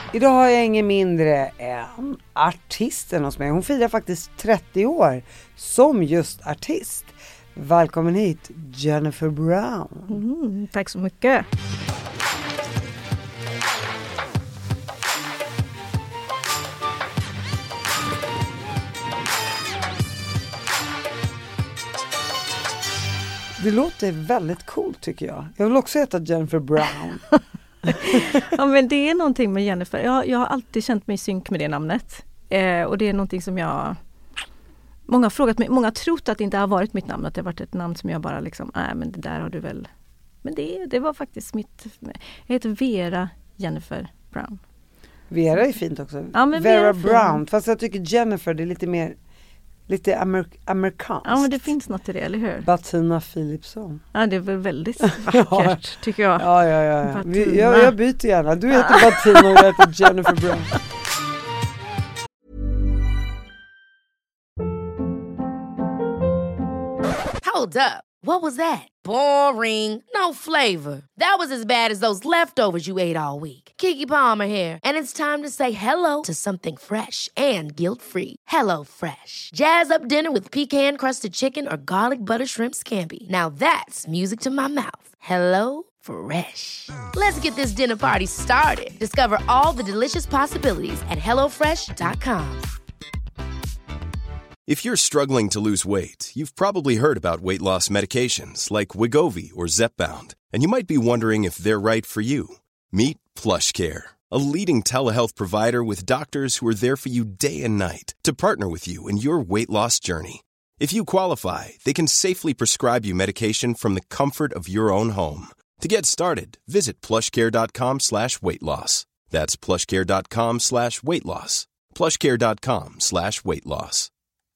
Idag har jag ingen mindre än artisten hos mig. Hon firar faktiskt 30 år som just artist. Välkommen hit, Jennifer Brown. Tack så mycket. Det låter väldigt coolt tycker jag. Jag vill också heta Jennifer Brown. Ja, men det är någonting med Jennifer. Jag har alltid känt mig i synk med det namnet. Och det är någonting som många har frågat mig. Många har trott att det inte har varit mitt namn. Att det har varit ett namn som jag bara liksom, men det där har du väl. Men det var faktiskt jag heter Vera Jennifer Brown. Vera är fint också. Ja, men Vera Brown. Fast jag tycker Jennifer, det är lite mer amerikanskt. Ja, men det finns något i det, eller hur? Bettina Philipsson. Ja, det är väl väldigt vackert, tycker jag. Ja. Jag byter gärna. Du heter Bettina och jag heter Jennifer Brown. Hold up. What was that? Boring. No flavor. That was as bad as those leftovers you ate all week. Keke Palmer here. And it's time to say hello to something fresh and guilt-free. Hello Fresh. Jazz up dinner with pecan-crusted chicken or garlic butter shrimp scampi. Now that's music to my mouth. Hello Fresh. Let's get this dinner party started. Discover all the delicious possibilities at hellofresh.com. If you're struggling to lose weight, you've probably heard about weight loss medications like Wegovy or Zepbound, and you might be wondering if they're right for you. Meet PlushCare, a leading telehealth provider with doctors who are there for you day and night to partner with you in your weight loss journey. If you qualify, they can safely prescribe you medication from the comfort of your own home. To get started, visit plushcare.com/weightloss. That's plushcare.com/weightloss. plushcare.com/weightloss.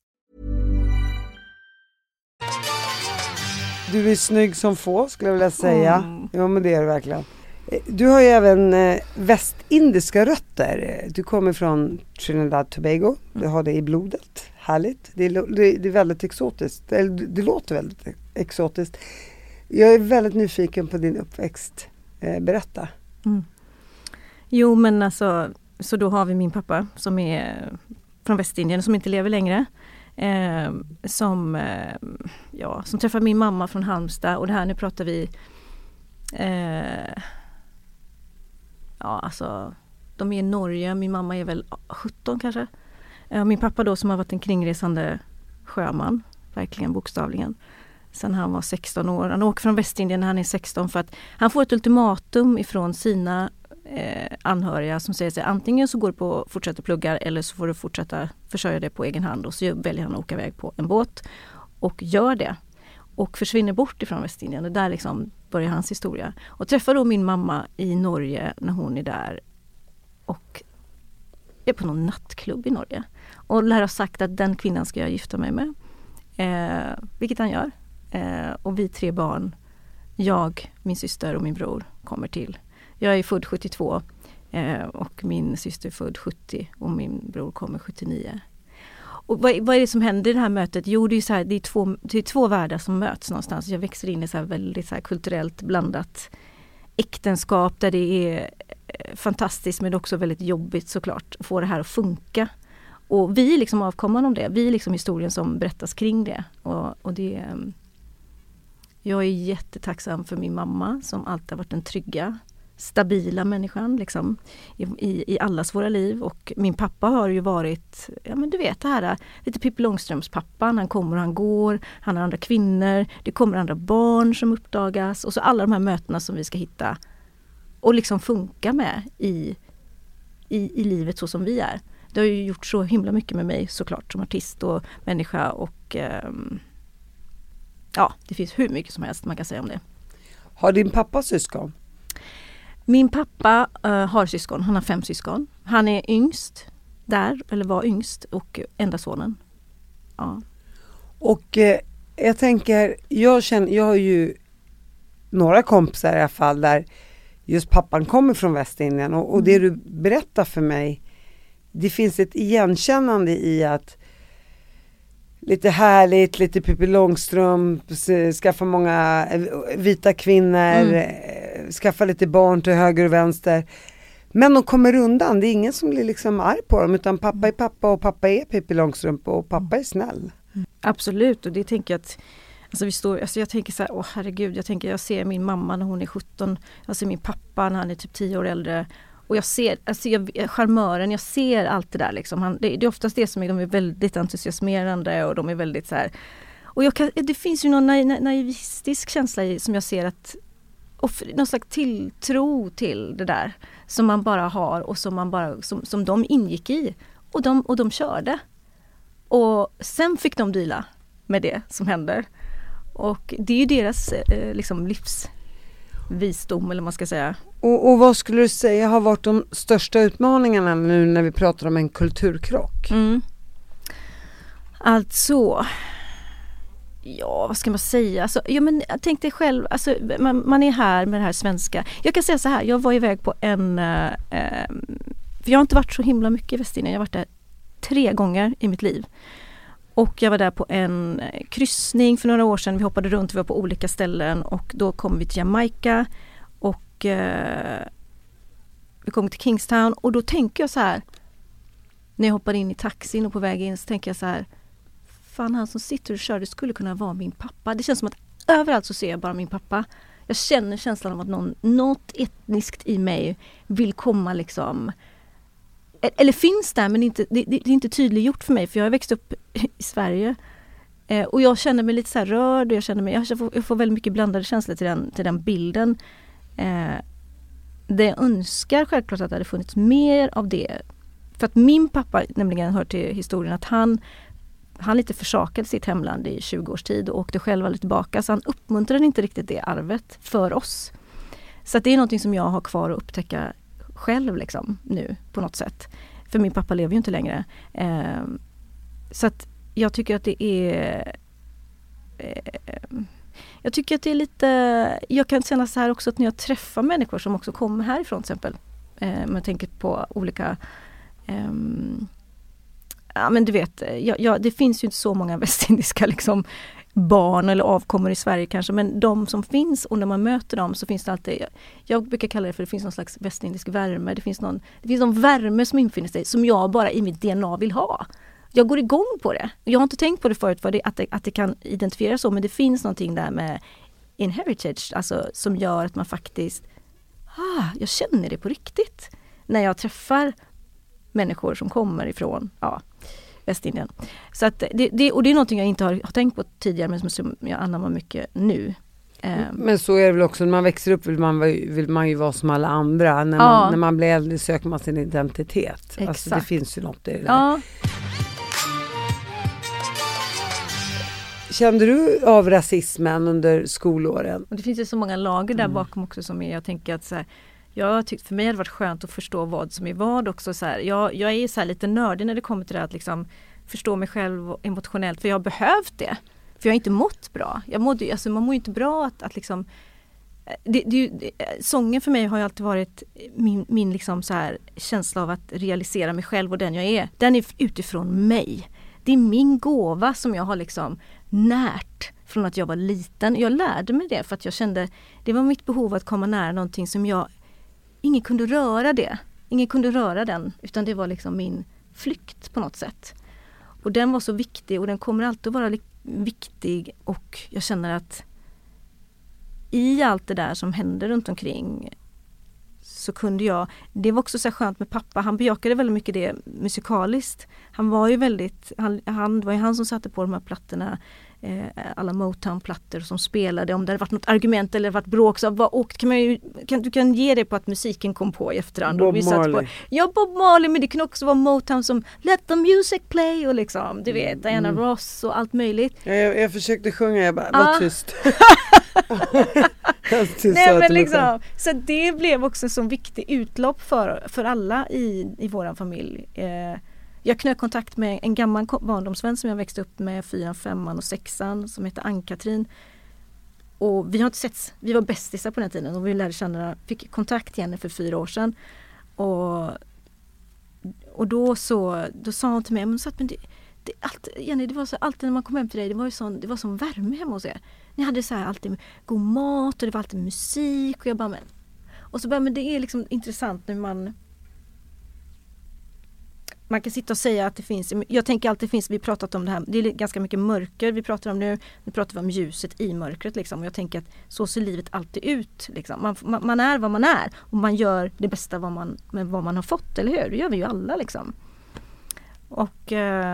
Du är snygg som få, skulle jag vilja säga. Ja, men det är det verkligen. Du har ju även västindiska rötter. Du kommer från Trinidad Tobago. Du har det i blodet. Härligt. Det är väldigt exotiskt. Det låter väldigt exotiskt. Jag är väldigt nyfiken på din uppväxt. Berätta. Jo, men alltså, så då har vi min pappa som är från Västindien, som inte lever längre. Som träffar min mamma från Halmstad, och det här, nu pratar vi de är i Norge, min mamma är väl 17 kanske, min pappa då som har varit en kringresande sjöman, verkligen bokstavligen, sen han var 16 år. Han åker från Västindien när han är 16 för att han får ett ultimatum ifrån sina anhöriga som säger sig antingen så går du på fortsätta plugga eller så får du fortsätta försörja dig på egen hand, och så väljer han att åka iväg på en båt och gör det och försvinner bort ifrån Västindien, och där liksom börjar hans historia, och träffar då min mamma i Norge när hon är där och är på någon nattklubb i Norge och lär ha sagt att den kvinnan ska jag gifta mig med, vilket han gör, och vi 3 barn, jag, min syster och min bror, kommer till. Jag är född 72 och min syster är född 70 och min bror kommer 79. Och vad är det som händer i det här mötet? Jo, det är så här, det är två världar som möts någonstans. Jag växer in i så här väldigt så här kulturellt blandat äktenskap där det är fantastiskt men också väldigt jobbigt såklart att få det här att funka. Och vi är liksom avkomman om det. Vi är liksom historien som berättas kring det. Och det jag är jättetacksam för min mamma som alltid har varit den trygga, stabila människan liksom, i allas våra liv. Och min pappa har ju varit, ja men du vet det här, lite Pippi Långströms pappan. Han kommer och han går, han har andra kvinnor, det kommer andra barn som uppdagas. Och så alla de här mötena som vi ska hitta och liksom funka med i livet så som vi är. Det har ju gjort så himla mycket med mig såklart som artist och människa, och ja, det finns hur mycket som helst man kan säga om det. Har din pappa syskon? Min pappa har syskon, han har 5 syskon. Han är yngst där, eller var yngst, och enda sonen. Ja. Och jag tänker, jag har ju några kompisar i alla fall där just pappan kommer från Västindien, och det du berättar för mig, det finns ett igenkännande i att lite härligt, lite Pippi Långstrump, skaffa många vita kvinnor, skaffa lite barn till höger och vänster. Men de kommer undan, det är ingen som blir liksom arg på dem, utan pappa är pappa och pappa är Pippi Långstrump och pappa är snäll. Absolut, och det tänker jag att jag tänker så här, herregud, jag ser min mamma när hon är 17, jag ser min pappa när han är typ 10 år äldre, och jag ser charmören, jag ser allt det där liksom. Det är oftast det som de är väldigt entusiasmerande och de är väldigt så här, och det finns ju någon naivistisk känsla som jag ser att, och någon slags tilltro till det där som man bara har och som de ingick i, och de körde. Och sen fick de deala med det som händer. Och det är ju deras liksom livsvisdom, eller man ska säga. Och vad skulle du säga har varit de största utmaningarna nu när vi pratar om en kulturkrock? Alltså, ja, vad ska man säga? Alltså, men tänk dig själv, alltså, man är här med det här svenska. Jag kan säga så här, jag var iväg på för jag har inte varit så himla mycket i Västindien. Jag har varit där 3 gånger i mitt liv. Och jag var där på en kryssning för några år sedan. Vi hoppade runt, vi var på olika ställen, och då kom vi till Jamaica och vi kom till Kingstown, och då tänker jag så här, när jag hoppade in i taxin och på väg in, så tänker jag så här, fan, han som sitter och kör, det skulle kunna vara min pappa. Det känns som att överallt så ser jag bara min pappa. Jag känner känslan av att något etniskt i mig vill komma liksom, eller finns där, men det är inte tydliggjort för mig, för jag har växt upp i Sverige och jag känner mig lite så här rörd, och jag får väldigt mycket blandade känslor till den bilden. Det jag önskar självklart att det hade funnits mer av det, för att min pappa nämligen hör till historien att han lite försakade sitt hemland i 20 års tid och åkte själv aldrig tillbaka, så han uppmuntrade inte riktigt det arvet för oss. Så att det är någonting som jag har kvar att upptäcka själv liksom, nu på något sätt. För min pappa lever ju inte längre. Så att jag tycker att det är lite, jag kan känna så här också, att när jag träffar människor som också kommer härifrån till exempel, man tänker på olika ja, men du vet, det finns ju inte så många västindiska liksom barn eller avkommor i Sverige kanske, men de som finns, och när man möter dem så finns det alltid, jag brukar kalla det för, det finns någon slags västindisk värme, det finns någon värme som infinner sig som jag bara i mitt DNA vill ha. Jag går igång på det. Jag har inte tänkt på det förut för att det kan identifieras så, men det finns någonting där med inheritage, alltså som gör att man faktiskt jag känner det på riktigt när jag träffar människor som kommer ifrån Västindien. Så att det är någonting jag inte har tänkt på tidigare, men som jag anammar mycket nu. Men så är det väl också, när man växer upp vill man ju vara som alla andra. När man blir äldre söker man sin identitet. Exakt. Alltså det finns ju något i det där. Ja. Kände du av rasismen under skolåren? Och det finns ju så många lager där bakom också, som jag tänker att så här, jag tyckte för mig hade varit skönt att förstå vad som är vad också. Så här, jag är så här lite nördig när det kommer till det att liksom förstå mig själv emotionellt, för jag har behövt det. För jag har inte mått bra. Man mår ju inte bra att liksom sången för mig har ju alltid varit min liksom så här känsla av att realisera mig själv och den jag är. Den är utifrån mig. Det är min gåva som jag har liksom närt från att jag var liten. Jag lärde mig det för att jag kände, det var mitt behov att komma nära någonting som ingen kunde röra det. Ingen kunde röra den, utan det var liksom min flykt på något sätt. Och den var så viktig, och den kommer alltid att vara viktig, och jag känner att i allt det där som hände runt omkring så kunde jag, det var också så skönt med pappa, han bejakade väldigt mycket det musikaliskt. Han var ju väldigt, det var ju han som satte på de här plattorna, alla Motown-plattor som spelade, om det hade varit något argument eller varit bråk, så du kan ge det på att musiken kom på i efterhand. Bob Marley. Bob Marley, men det kan också vara Motown som Let the Music Play, och liksom, du vet, Diana Ross och allt möjligt. Jag försökte sjunga, jag bara, var tyst. Nej, men liksom, så det blev också så viktigt utlopp för alla i våran familj. Jag knöt kontakt med en gammal barndomsvän som jag växte upp med 4, 5 och 6, som heter Ann-Katrin. Och vi har inte setts, vi var bästisar på den tiden, och vi lärde känna, fick kontakt igen för 4 år sedan. Och då sa hon till mig, men Jenny, det var så, alltid när man kom hem till dig, det var sån värme hemma hos er. Ni hade så här alltid god mat, och det var alltid musik, och jag bara, men det är liksom intressant när man man kan sitta och säga att det finns, jag tänker alltid finns, vi pratat om det här, det är ganska mycket mörker vi pratar om nu pratar vi om ljuset i mörkret liksom, och jag tänker att så ser livet alltid ut liksom. Man är vad man är och man gör det bästa med vad man har fått, eller hur? Det gör vi ju alla liksom. Och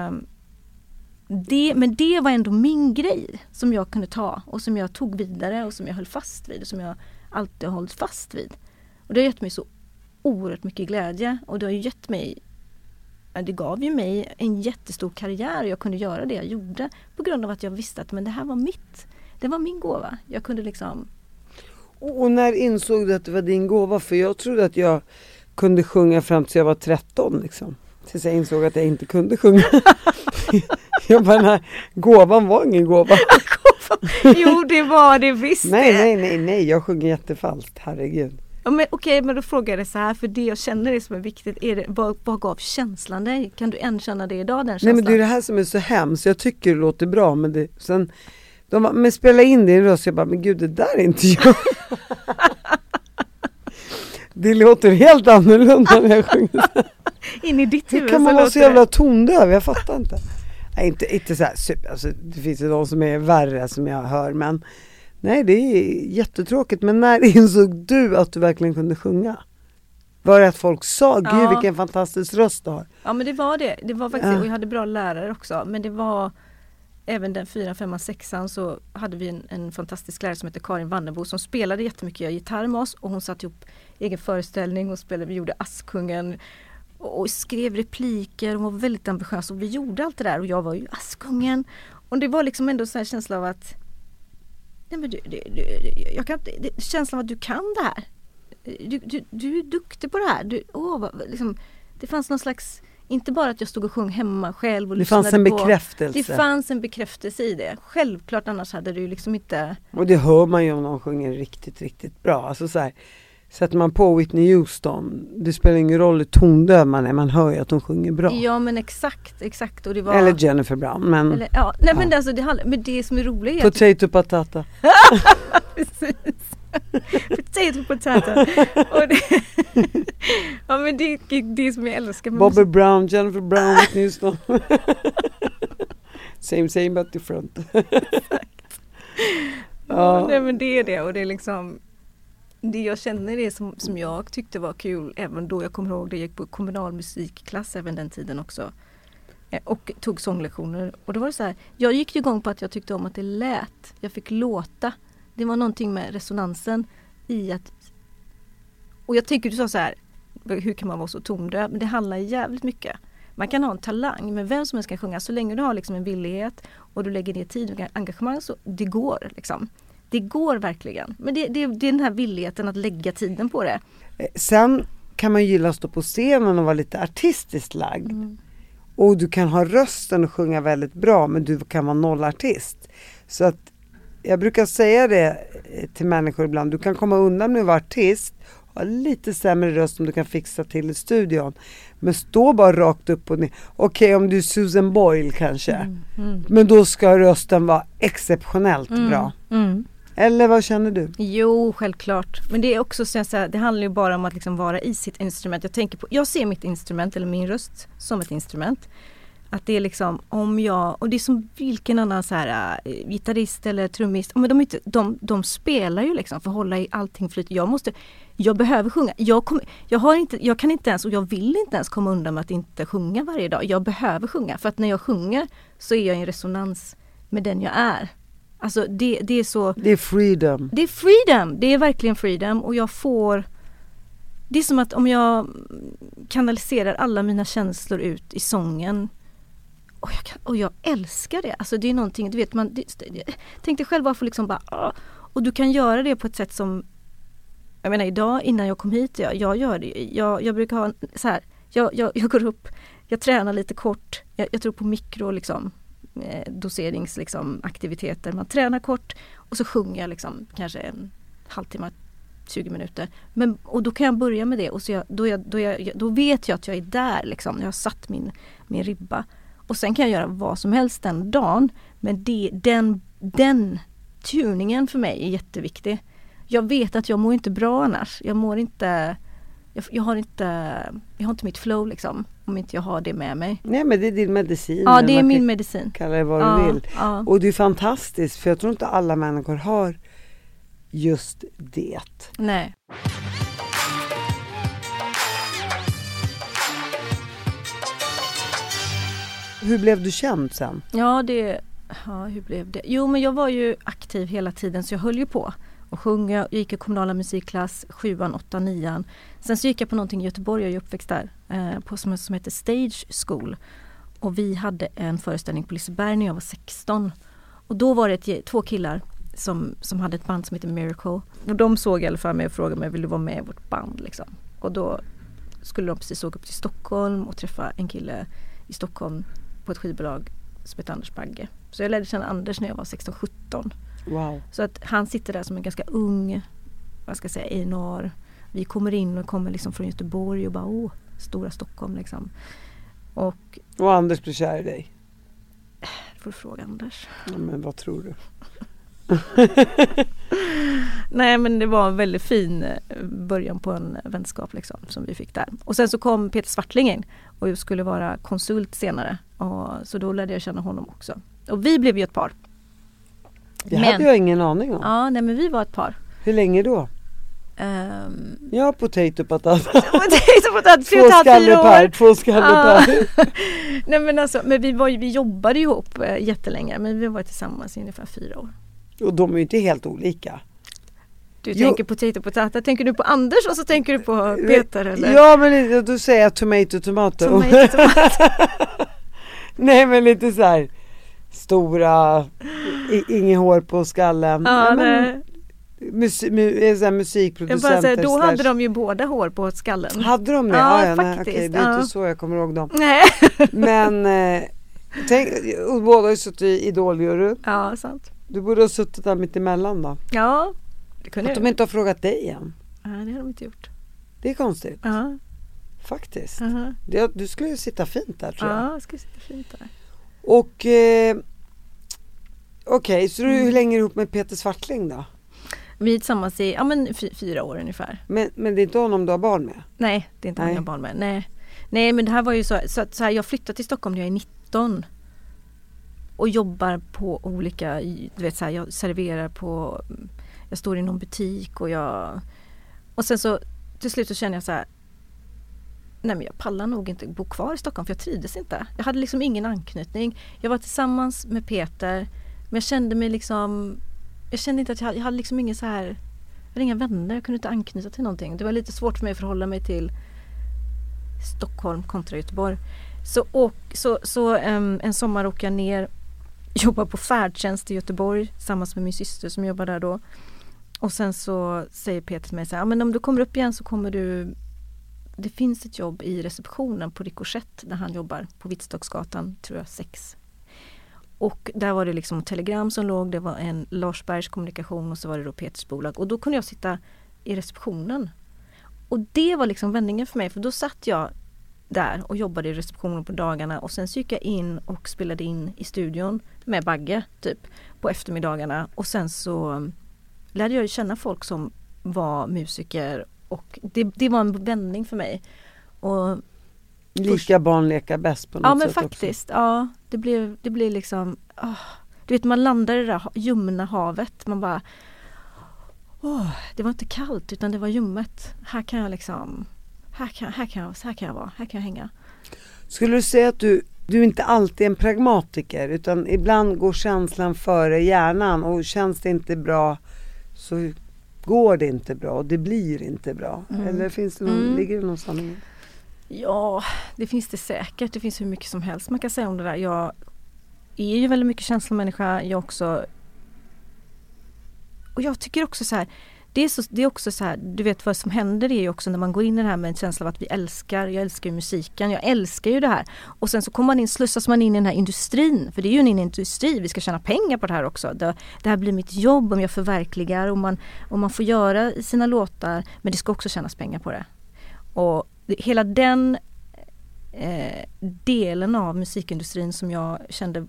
men det var ändå min grej som jag kunde ta och som jag tog vidare och som jag höll fast vid och som jag alltid har hållit fast vid. Och det har gett mig så oerhört mycket glädje och det har ju gett mig, det gav ju mig en jättestor karriär och jag kunde göra det jag gjorde på grund av att jag visste att men det här var det var min gåva. Jag kunde liksom... Och när insåg du att det var din gåva? För jag trodde att jag kunde sjunga fram till jag var 13 liksom. Tills jag insåg att jag inte kunde sjunga. Jag bara, nej, gåvan var ingen gåva. Jo, det var det visst. Nej, jag sjunger jättefalskt, herregud. Ja, men okej, men då frågar jag det så här, för det jag känner det som är viktigt, vad gav känslan dig? Kan du än känna det idag, den känslan? Nej, men det är det här som är så hemskt. Jag tycker det låter bra, men sen, men spela in det i en röst, jag bara, men gud, det där är inte jag. Det låter helt annorlunda när jag sjunger. In i ditt huvud. Hur kan man vara så jävla tondöv? Jag fattar inte. Nej, inte så här super. Alltså, det finns ju de som är värre som jag hör. Men nej, det är jättetråkigt. Men när insåg du att du verkligen kunde sjunga? Var det att folk sa, gud vilken fantastisk röst du har? Ja, men det var det. Det var faktiskt, och jag hade bra lärare också. Men det var även den 4, 5, 6 så hade vi en fantastisk lärare som heter Karin Wannebo som spelade jättemycket gitarr med oss. Och hon satt ihop egen föreställning och spelade, vi gjorde Askungen och skrev repliker och var väldigt ambitiös och vi gjorde allt det där och jag var ju Askungen och det var liksom ändå så här känsla av att nej men jag kan inte, känslan av att du kan det här, du är duktig på det här, liksom, det fanns någon slags, inte bara att jag stod och sjöng hemma själv och det fanns en bekräftelse. Det fanns en bekräftelse i det. Självklart, annars hade det ju liksom inte... Och det hör man ju om någon sjunger riktigt, riktigt bra. Alltså så här, sätter man på Whitney Houston, det spelar ingen roll hur tondöv man är, man hör ju att hon sjunger bra. Ja, men exakt. Och det var... Eller Jennifer Brown, men... Eller, ja, nej, men alltså, men det som är roligt är Potato patata. Precis. Potato patata. Och det... ja, men det är det som jag älskar. Bobby Brown, Jennifer Brown, Whitney Houston. same but different. Ja, nej, men det är det. Och det är liksom... Det jag känner det som jag tyckte var kul även då, jag kommer ihåg det, jag gick på kommunal musikklass även den tiden också och tog sånglektioner och då var det så här, jag gick ju igång på att jag tyckte om att det lät, jag fick låta, det var någonting med resonansen i att, och jag tycker du sa så här, hur kan man vara så tondöv, men det handlar jävligt mycket, man kan ha en talang, men vem som helst kan sjunga så länge du har liksom en villighet och du lägger ner tid och engagemang, så det går liksom. Det går verkligen. Men det är den här villigheten att lägga tiden på det. Sen kan man gilla att stå på scenen och vara lite artistiskt lagd. Mm. Och du kan ha rösten och sjunga väldigt bra, men du kan vara nollartist. Så att jag brukar säga det till människor ibland. Du kan komma undan med att vara artist och ha lite sämre röst som du kan fixa till i studion. Men stå bara rakt upp och ner. Okej, om du är Susan Boyle kanske. Men då ska rösten vara exceptionellt bra. Mm. Eller vad känner du? Jo, självklart. Men det är också så här, det handlar ju bara om att liksom vara i sitt instrument. Jag ser mitt instrument eller min röst som ett instrument. Att det är liksom och det är som vilken annan så här gitarrist eller trummist, men de spelar ju liksom för att hålla i allting flyt. Jag behöver sjunga. Jag kan inte ens, och jag vill inte ens komma undan med att inte sjunga varje dag. Jag behöver sjunga, för att när jag sjunger så är jag i en resonans med den jag är. Alltså det är så... Det är freedom. Det är freedom. Det är verkligen freedom. Och jag får... Det är som att om jag kanaliserar alla mina känslor ut i sången. Och jag älskar det. Alltså det är någonting, du vet, tänk dig själv varför liksom bara... Och du kan göra det på ett sätt som... Jag menar idag innan jag kom hit, jag gör det. Jag brukar ha så här... Jag går upp, jag tränar lite kort. Jag tror på mikro liksom... doserings liksom, aktiviteter. Man tränar kort och så sjunger jag liksom, kanske en halvtimme, 20 minuter. Och då kan jag börja med det och så då vet jag att jag är där liksom. Jag har satt min ribba. Och sen kan jag göra vad som helst den dagen. Men den tuningen för mig är jätteviktig. Jag vet att jag mår inte bra annars. Jag har inte mitt flow liksom. om inte jag har det med mig. Nej, men det är din medicin. Ja, det är min medicin. Kalla det vad du vill. Ja. Och det är fantastiskt, för jag tror inte alla människor har just det. Nej. Hur blev du känd sen? Ja, hur blev det? Jo, men jag var ju aktiv hela tiden, så jag höll ju på och sjöng. Jag gick i kommunala musikklass, 7:an, 8:an, 9:an. Sen så gick jag på någonting i Göteborg, jag är uppväxt där, som heter Stage School. Och vi hade en föreställning på Liseberg när jag var 16. Och då var det 2 killar som hade ett band som heter Miracle. Och de såg i alla fall mig och frågade mig, vill du vara med i vårt band liksom? Och då skulle de precis åka upp till Stockholm och träffa en kille i Stockholm på ett skivbolag som heter Anders Bagge. Så jag lärde känna Anders när jag var 16-17. Wow. Så att han sitter där som en ganska ung, vad ska jag säga, Einar. Vi kommer in och kommer liksom från Göteborg och bara, stora Stockholm liksom. Och Anders blir kär i dig? Du får fråga Anders. Ja, men vad tror du? Nej, men det var en väldigt fin början på en vänskap liksom, som vi fick där. Och sen så kom Peter Swartling in och jag skulle vara konsult senare. Och så då lärde jag känna honom också. Och vi blev ju ett par. Det hade jag ingen aning om. Ja, nej, men vi var ett par. Hur länge då? Ja, potato patata. Två skallepar. 2 skallepar. Nej, men alltså, men vi jobbade ihop jättelänge, men vi var tillsammans i ungefär 4 år. Och de är ju inte helt olika. Du tänker potato patata, tänker du på Anders och så tänker du på Peter eller? Ja, men du säger tomato. Nej, men lite så här stora, inget hår på skallen. Ja, men musikproducenter. Då hade de ju båda hår på skallen. Hade de det? Ja, nej, faktiskt. Okej, det är inte så jag kommer ihåg dem. Nej. Men och båda har ju suttit i Idol-juryn. Ja, sant. Du borde ha suttit där mitt emellan då. Ja, det kunde att de inte har frågat dig igen. Ja, det har de inte gjort. Det är konstigt. Ja. Faktiskt. Du skulle ju sitta fint där, tror jag. Ja, jag skulle sitta fint där. Och okej, så hur länge är du ihop med Peter Swartling då? Vi är tillsammans i 4 år ungefär. Men det är inte honom du har barn med? Nej, det är inte honom jag har barn med. Nej, men det här var ju så här, jag flyttade till Stockholm när jag är 19 och jobbar på olika, du vet så här, jag serverar på, jag står i någon butik och sen så till slut så känner jag så här, nej, men jag pallar nog inte bo kvar i Stockholm, för jag trivdes inte. Jag hade liksom ingen anknytning. Jag var tillsammans med Peter, men jag kände mig liksom, jag kände inte att jag hade liksom ingen så här, jag hade inga vänner, jag kunde inte anknyta till någonting. Det var lite svårt för mig att förhålla mig till Stockholm kontra Göteborg. Så en sommar åker jag ner, jobbar på färdtjänst i Göteborg tillsammans med min syster som jobbar där då. Och sen så säger Peter till mig så här, men om du kommer upp igen så kommer du, det finns ett jobb i receptionen på Ricochet där han jobbar på Vittstocksgatan, tror jag 6. Och där var det liksom telegram som låg, det var en Larsbergs kommunikation och så var det då Peters bolag. Och då kunde jag sitta i receptionen. Och det var liksom vändningen för mig, för då satt jag där och jobbade i receptionen på dagarna och sen så gick jag in och spelade in i studion med Bagge typ på eftermiddagarna. Och sen så lärde jag känna folk som var musiker och det var en vändning för mig. Och lika barn leka bäst på något sätt. Ja, men faktiskt. Också. Ja, det blir liksom, du vet, man landar i det där ljumna havet. Man bara, det var inte kallt utan det var ljummet. Här kan jag liksom, här kan jag vara, här kan jag hänga. Skulle du säga att du inte alltid är en pragmatiker, utan ibland går känslan före hjärnan, och känns det inte bra så går det inte bra och det blir inte bra. Eller finns det ligger det någon sanning? Ja, det finns det säkert. Det finns hur mycket som helst man kan säga om det där. Jag är ju väldigt mycket känslomänniska. Och jag tycker också så här, det är också så här, du vet vad som händer är ju också när man går in i det här med en känsla av att jag älskar ju musiken, jag älskar ju det här. Och sen så kommer man in, slussas man in i den här industrin, för det är ju en industri, vi ska tjäna pengar på det här också. Det här blir mitt jobb om jag förverkligar och man får göra sina låtar, men det ska också tjänas pengar på det. Och hela den delen av musikindustrin som jag kände,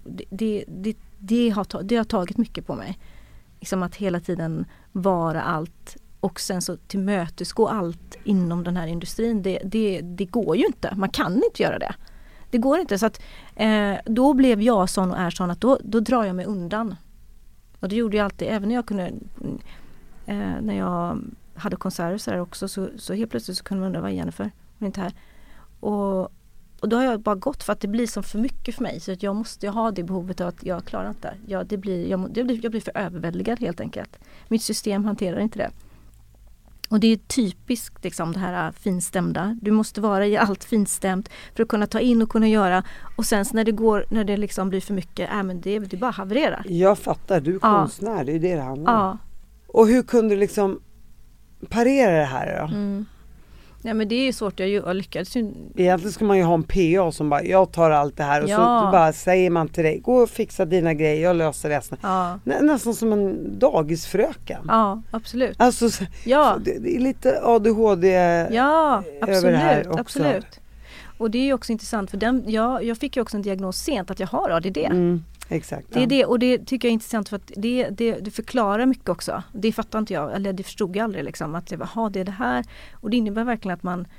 det har tagit mycket på mig. Liksom att hela tiden vara allt och sen så tillmötesgå allt inom den här industrin. Det går ju inte. Man kan inte göra det. Det går inte. Så att, då blev jag sån och är sån att då drar jag mig undan. Och det gjorde jag alltid. Även när jag kunde... när jag hade konserter så där också, så helt plötsligt så kunde man undra, vad är Jennifer? Hon är inte här. Och då har jag bara gått för att det blir som för mycket för mig. Så att jag måste ha det behovet av att jag klarar inte. Jag blir för överväldigad helt enkelt. Mitt system hanterar inte det. Och det är typiskt liksom, det här finstämda. Du måste vara i allt finstämt för att kunna ta in och kunna göra. Och sen när det liksom blir för mycket, men det är bara haverera. Jag fattar, du är konstnär, det är ju det handlar om. Ja. Och hur kunde du liksom parera det här då? Ja, men det är ju svårt, jag lyckades ju. Egentligen ska man ju ha en PA som bara, jag tar allt det här och så bara säger man till dig, gå och fixa dina grejer, jag löser resten. Ja. Nästan som en dagisfröken. Ja, absolut. Alltså, det är lite ADHD över det här också. Absolut. Och det är ju också intressant, för jag fick ju också en diagnos sent att jag har ADD. Exakt. Det är det, och det tycker jag är intressant för att det förklarar mycket också. Det fattar inte jag, eller det förstod jag aldrig liksom, att det är det här. Och det innebär verkligen att man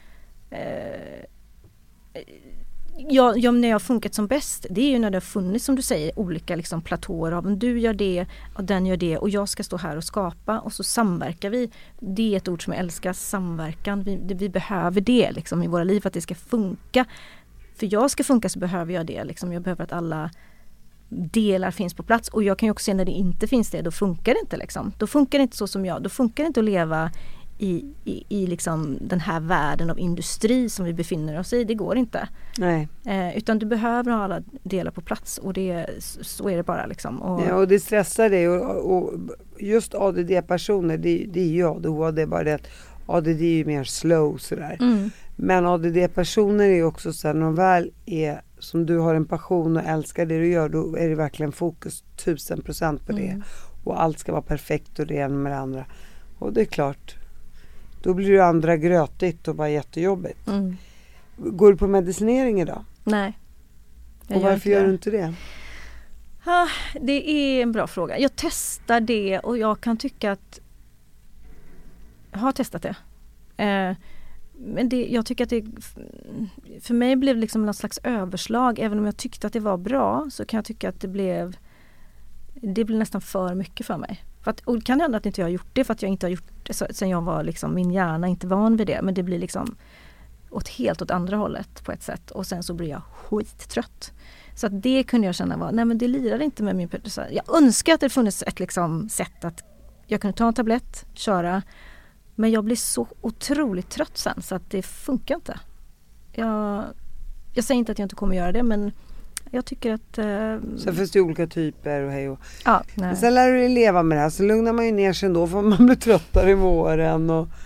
när jag har funkat som bäst, det är ju när det har funnits, som du säger, olika liksom platåer av, du gör det och den gör det och jag ska stå här och skapa och så samverkar vi. Det är ett ord som jag älskar, samverkan. Vi behöver det liksom i våra liv för att det ska funka. För jag ska funka så behöver jag det liksom. Jag behöver att alla delar finns på plats, och jag kan ju också se när det inte finns det, då funkar det inte liksom. Då funkar det inte så som jag, då funkar det inte att leva i liksom den här världen av industri som vi befinner oss i. Det går inte. Nej. Utan du behöver ha alla delar på plats, och så är det bara liksom. Och det stressar dig, och just ADD-personer, det är ju ADHD, bara det att ADD är ju mer slow sådär. Men ADD-personer är ju också så här, när de väl är som du har en passion och älskar det du gör, då är det verkligen fokus 1000% på det. Och allt ska vara perfekt och det ena med det andra. Och det är klart, då blir det andra grötigt och bara jättejobbigt. Går du på medicinering idag? Nej. Och varför gör du inte det? Det är en bra fråga. Jag testar det, och jag kan tycka att jag har testat det. Men jag tycker att det för mig blev liksom någon slags överslag. Även om jag tyckte att det var bra, så kan jag tycka att det blev nästan för mycket för mig. Och det kan hända att inte jag har gjort det, för att jag inte har gjort det sen jag var liksom, min hjärna inte van vid det. Men det blir liksom helt åt andra hållet på ett sätt. Och sen så blir jag skittrött. Så att det kunde jag känna var, nej men det lirar inte med min... Jag önskar att det funnits ett liksom sätt att jag kunde ta en tablett, köra. Men jag blir så otroligt trött sen, så att det funkar inte. Jag säger inte att jag inte kommer göra det, men jag tycker att... Sen finns det olika typer och hej och... Ja, men sen lär du dig leva med det här, så lugnar man ju ner sig ändå, för man blir tröttare i våren.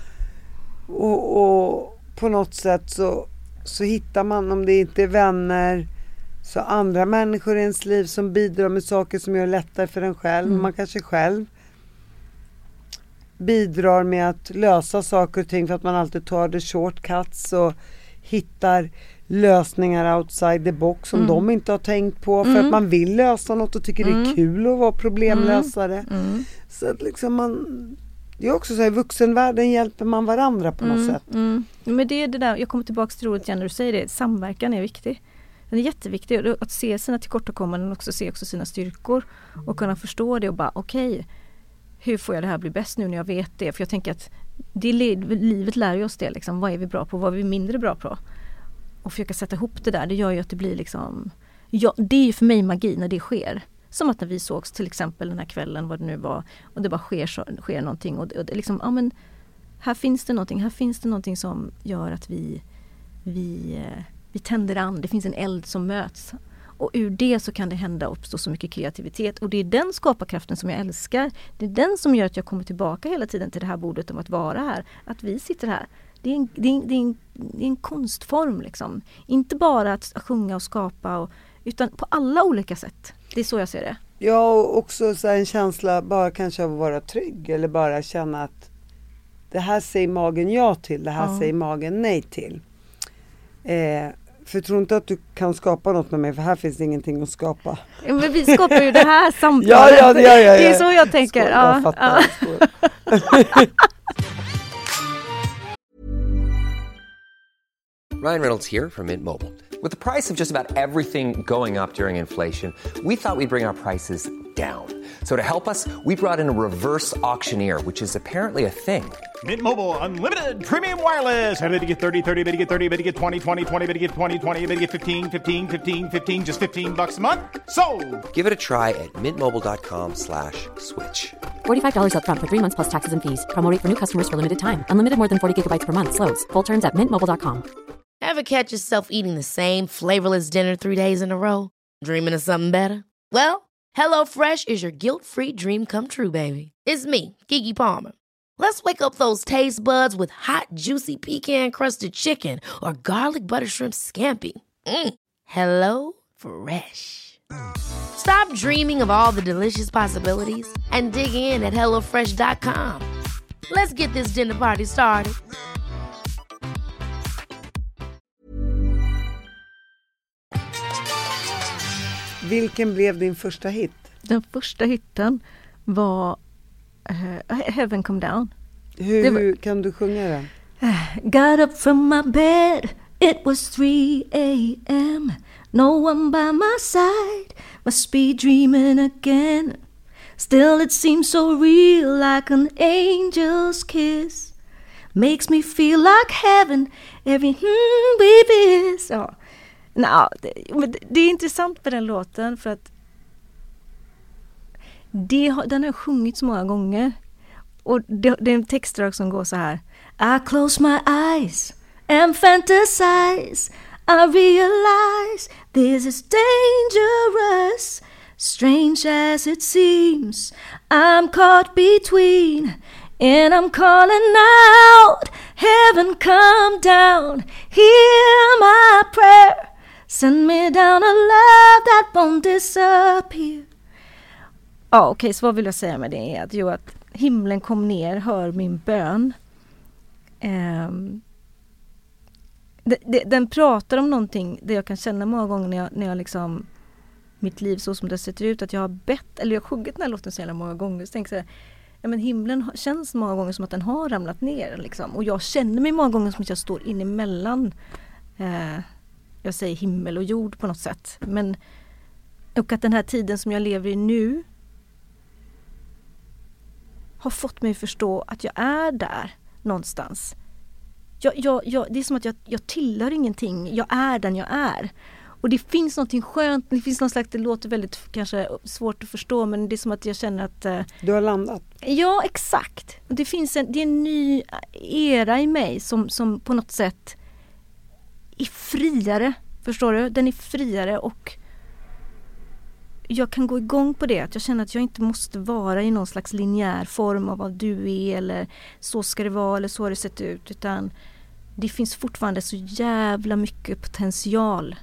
Och på något sätt så hittar man, om det inte är vänner, så andra människor i ens liv som bidrar med saker som gör det lättare för en själv. Man kanske själv bidrar med att lösa saker och ting, för att man alltid tar det shortcuts och hittar lösningar outside the box som de inte har tänkt på, för att man vill lösa något och tycker det är kul att vara problemlösare. Så att liksom det är också så här, i vuxenvärlden hjälper man varandra på något sätt. Men det är det där, jag kommer tillbaka till ordet igen när du säger det, samverkan är viktig. Den är jätteviktig, att se sina tillkortakommanden och också se också sina styrkor och kunna förstå det och bara okej, hur får jag det här bli bäst nu när jag vet det? För jag tänker att livet lär ju oss det liksom. Vad är vi bra på? Vad är vi mindre bra på? Och försöka sätta ihop det där, det gör ju att det blir liksom... Ja, det är ju för mig magi när det sker. Som att när vi sågs till exempel den här kvällen, vad det nu var, och det bara sker någonting. Och det liksom, ja men här finns det någonting som gör att vi tänder an. Det finns en eld som möts. Och ur det så kan det uppstå så mycket kreativitet. Och det är den skaparkraften som jag älskar. Det är den som gör att jag kommer tillbaka hela tiden till det här bordet om att vara här. Att vi sitter här. Det är en konstform liksom. Inte bara att sjunga och skapa, utan på alla olika sätt. Det är så jag ser det. Ja, och också så här en känsla bara kanske av att vara trygg. Eller bara känna att det här säger magen ja till. Det här säger magen nej till. För jag tror inte att du kan skapa något med mig, för här finns det ingenting att skapa. Men vi skapar ju det här samtalet. Ja. Det är så jag tänker. Jag fattar. Ryan Reynolds here from Mint Mobile. With the price of just about everything going up during inflation, we thought we'd bring our prices down. So to help us, we brought in a reverse auctioneer, which is apparently a thing. Mint Mobile Unlimited Premium Wireless. How to get 30, 30, bit to get 30, bit to get 20, 20, 20, bit to get 20, 20, bit to get 15, 15, 15, 15, just $15 a month? Sold! Give it a try at mintmobile.com/switch. $45 up front for 3 months plus taxes and fees. Promo rate for new customers for limited time. Unlimited more than 40 gigabytes per month. Slows full terms at mintmobile.com. Ever catch yourself eating the same flavorless dinner 3 days in a row? Dreaming of something better? Well, HelloFresh is your guilt-free dream come true, baby. It's me, Keke Palmer. Let's wake up those taste buds with hot, juicy pecan-crusted chicken or garlic butter shrimp scampi. Hello Fresh. Stop dreaming of all the delicious possibilities and dig in at HelloFresh.com. Let's get this dinner party started. Vilken blev din första hit? Den första hitten var Heaven Come Down. Hur kan du sjunga den? Got up from my bed, it was 3 a.m. No one by my side, must be dreaming again. Still it seems so real, like an angel's kiss. Makes me feel like heaven, every we miss. Ja. Det är intressant med den låten för att den har sjungits många gånger. Och det är en textdrag som går så här. I close my eyes and fantasize. I realize this is dangerous. Strange as it seems, I'm caught between. And I'm calling out, heaven come down. Hear my prayer. Send me down a love that won't disappear. Ja, okej, så vad vill jag säga med det är att himlen kom ner, hör min bön. Den pratar om någonting där jag kan känna många gånger när jag liksom mitt liv så som det ser ut, att jag har bett, eller jag har sjungit den här låten så jävla många gånger, så tänker jag ja, men himlen känns många gånger som att den har ramlat ner liksom. Och jag känner mig många gånger som att jag står in emellan jag säger himmel och jord på något sätt. Men och att den här tiden som jag lever i nu har fått mig att förstå att jag är där någonstans. Det är som att jag tillhör ingenting. Jag är den jag är. Och det finns någonting skönt. Det finns någon slags, det låter väldigt kanske svårt att förstå, men det är som att jag känner att du har landat. Ja, exakt. Och det är en ny era i mig som på något sätt är friare. Förstår du? Den är friare och jag kan gå igång på det. Att jag känner att jag inte måste vara i någon slags linjär form av vad du är, eller så ska det vara, eller så har det sett ut. Utan det finns fortfarande så jävla mycket potential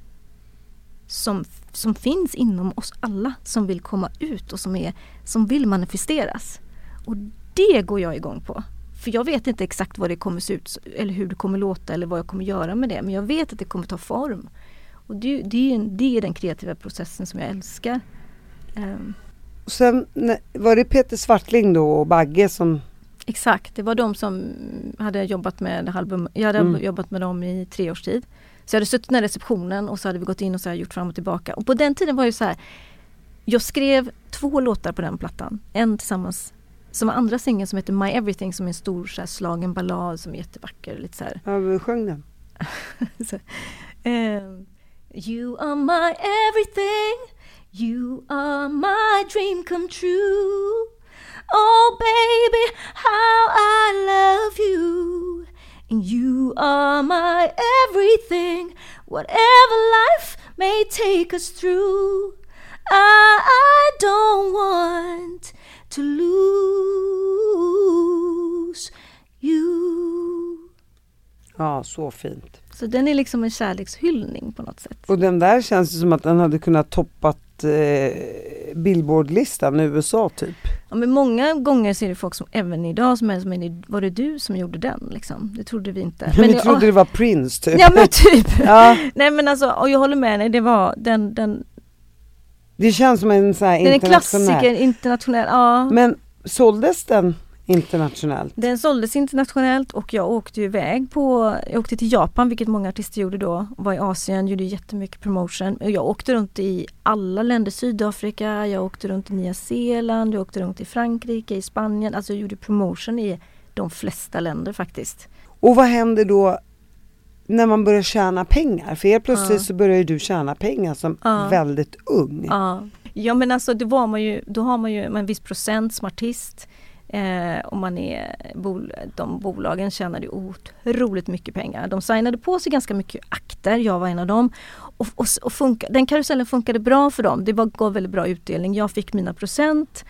som finns inom oss alla, som vill komma ut och som vill manifesteras. Och det går jag igång på. För jag vet inte exakt vad det kommer se ut eller hur det kommer låta eller vad jag kommer göra med det. Men jag vet att det kommer ta form. Och det är den kreativa processen som jag älskar. Och sen var det Peter Swartling då och Bagge som... Exakt, det var de som hade jobbat med album. Jag hade jobbat med dem i 3 års tid. Så jag hade suttit i den här receptionen och så hade vi gått in och så här gjort fram och tillbaka. Och på den tiden var det så här, jag skrev 2 låtar på den plattan. En tillsammans, som var andra singeln som heter My Everything, som är en stor så här, slagen ballad som är jättevacker. Lite så här. Ja, vi sjöng den. Så, you are my everything, you are my dream come true. Oh baby, how I love you. And you are my everything, whatever life may take us through. I don't want to lose you. Ja, så fint. Så den är liksom en kärlekshyllning på något sätt. Och den där känns det som att den hade kunnat toppat Billboard-listan i USA typ. Ja, men många gånger ser det folk som även idag som var det du som gjorde den liksom? Det trodde vi inte. Men vi trodde det var Prince typ. Ja, men typ. Ja. Nej, men alltså, och jag håller med dig, det var den det känns som en sån här internationell. Den är klassiker, internationell, ja. Men såldes den internationellt? Den såldes internationellt och jag åkte jag åkte till Japan, vilket många artister gjorde då. Var i Asien, gjorde jättemycket promotion. Jag åkte runt i alla länder, Sydafrika, jag åkte runt i Nya Zeeland, jag åkte runt i Frankrike, i Spanien. Alltså jag gjorde promotion i de flesta länder faktiskt. Och vad händer då när man börjar tjäna pengar? För helt plötsligt så börjar ju du tjäna pengar som väldigt ung. Ja men alltså då har man ju en viss procent som artist. Om man är de bolagen tjänade otroligt mycket pengar. De signade på sig ganska mycket akter. Jag var en av dem. Och den karusellen funkade bra för dem. Det gav väldigt bra utdelning. Jag fick mina procent.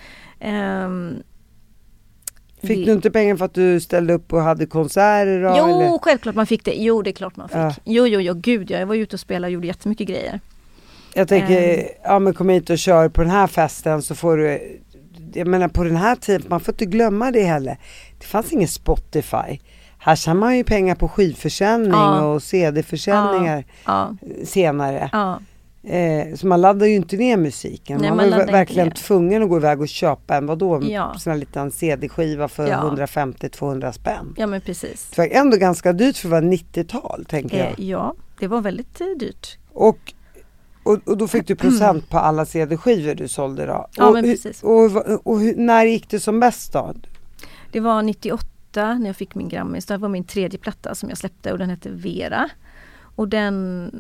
Fick du inte pengar för att du ställde upp och hade konserter? Då, jo, eller? Självklart man fick det. Jo, det är klart man fick. Jo, gud. Jag var ute och spelade och gjorde jättemycket grejer. Jag tänker, men kom hit och kör på den här festen så får du... Jag menar på den här tiden, man får inte glömma det heller. Det fanns ingen Spotify. Här tjänar man ju pengar på skivförsäljning och CD-försäljningar senare. Så man laddar ju inte ner musiken. Nej, man var verkligen tvungen att gå iväg och köpa en sån här liten CD-skiva för 150-200 spänn. Ja, men precis. Det var ändå ganska dyrt för att vara 90-tal, tänker jag. Ja, det var väldigt dyrt. Och då fick du procent på alla CD-skivor du sålde då. Ja, men precis. Och när gick det som bäst då? Det var 98 när jag fick min Grammis. Det var min 3:e platta som jag släppte och den hette Vera. Och den...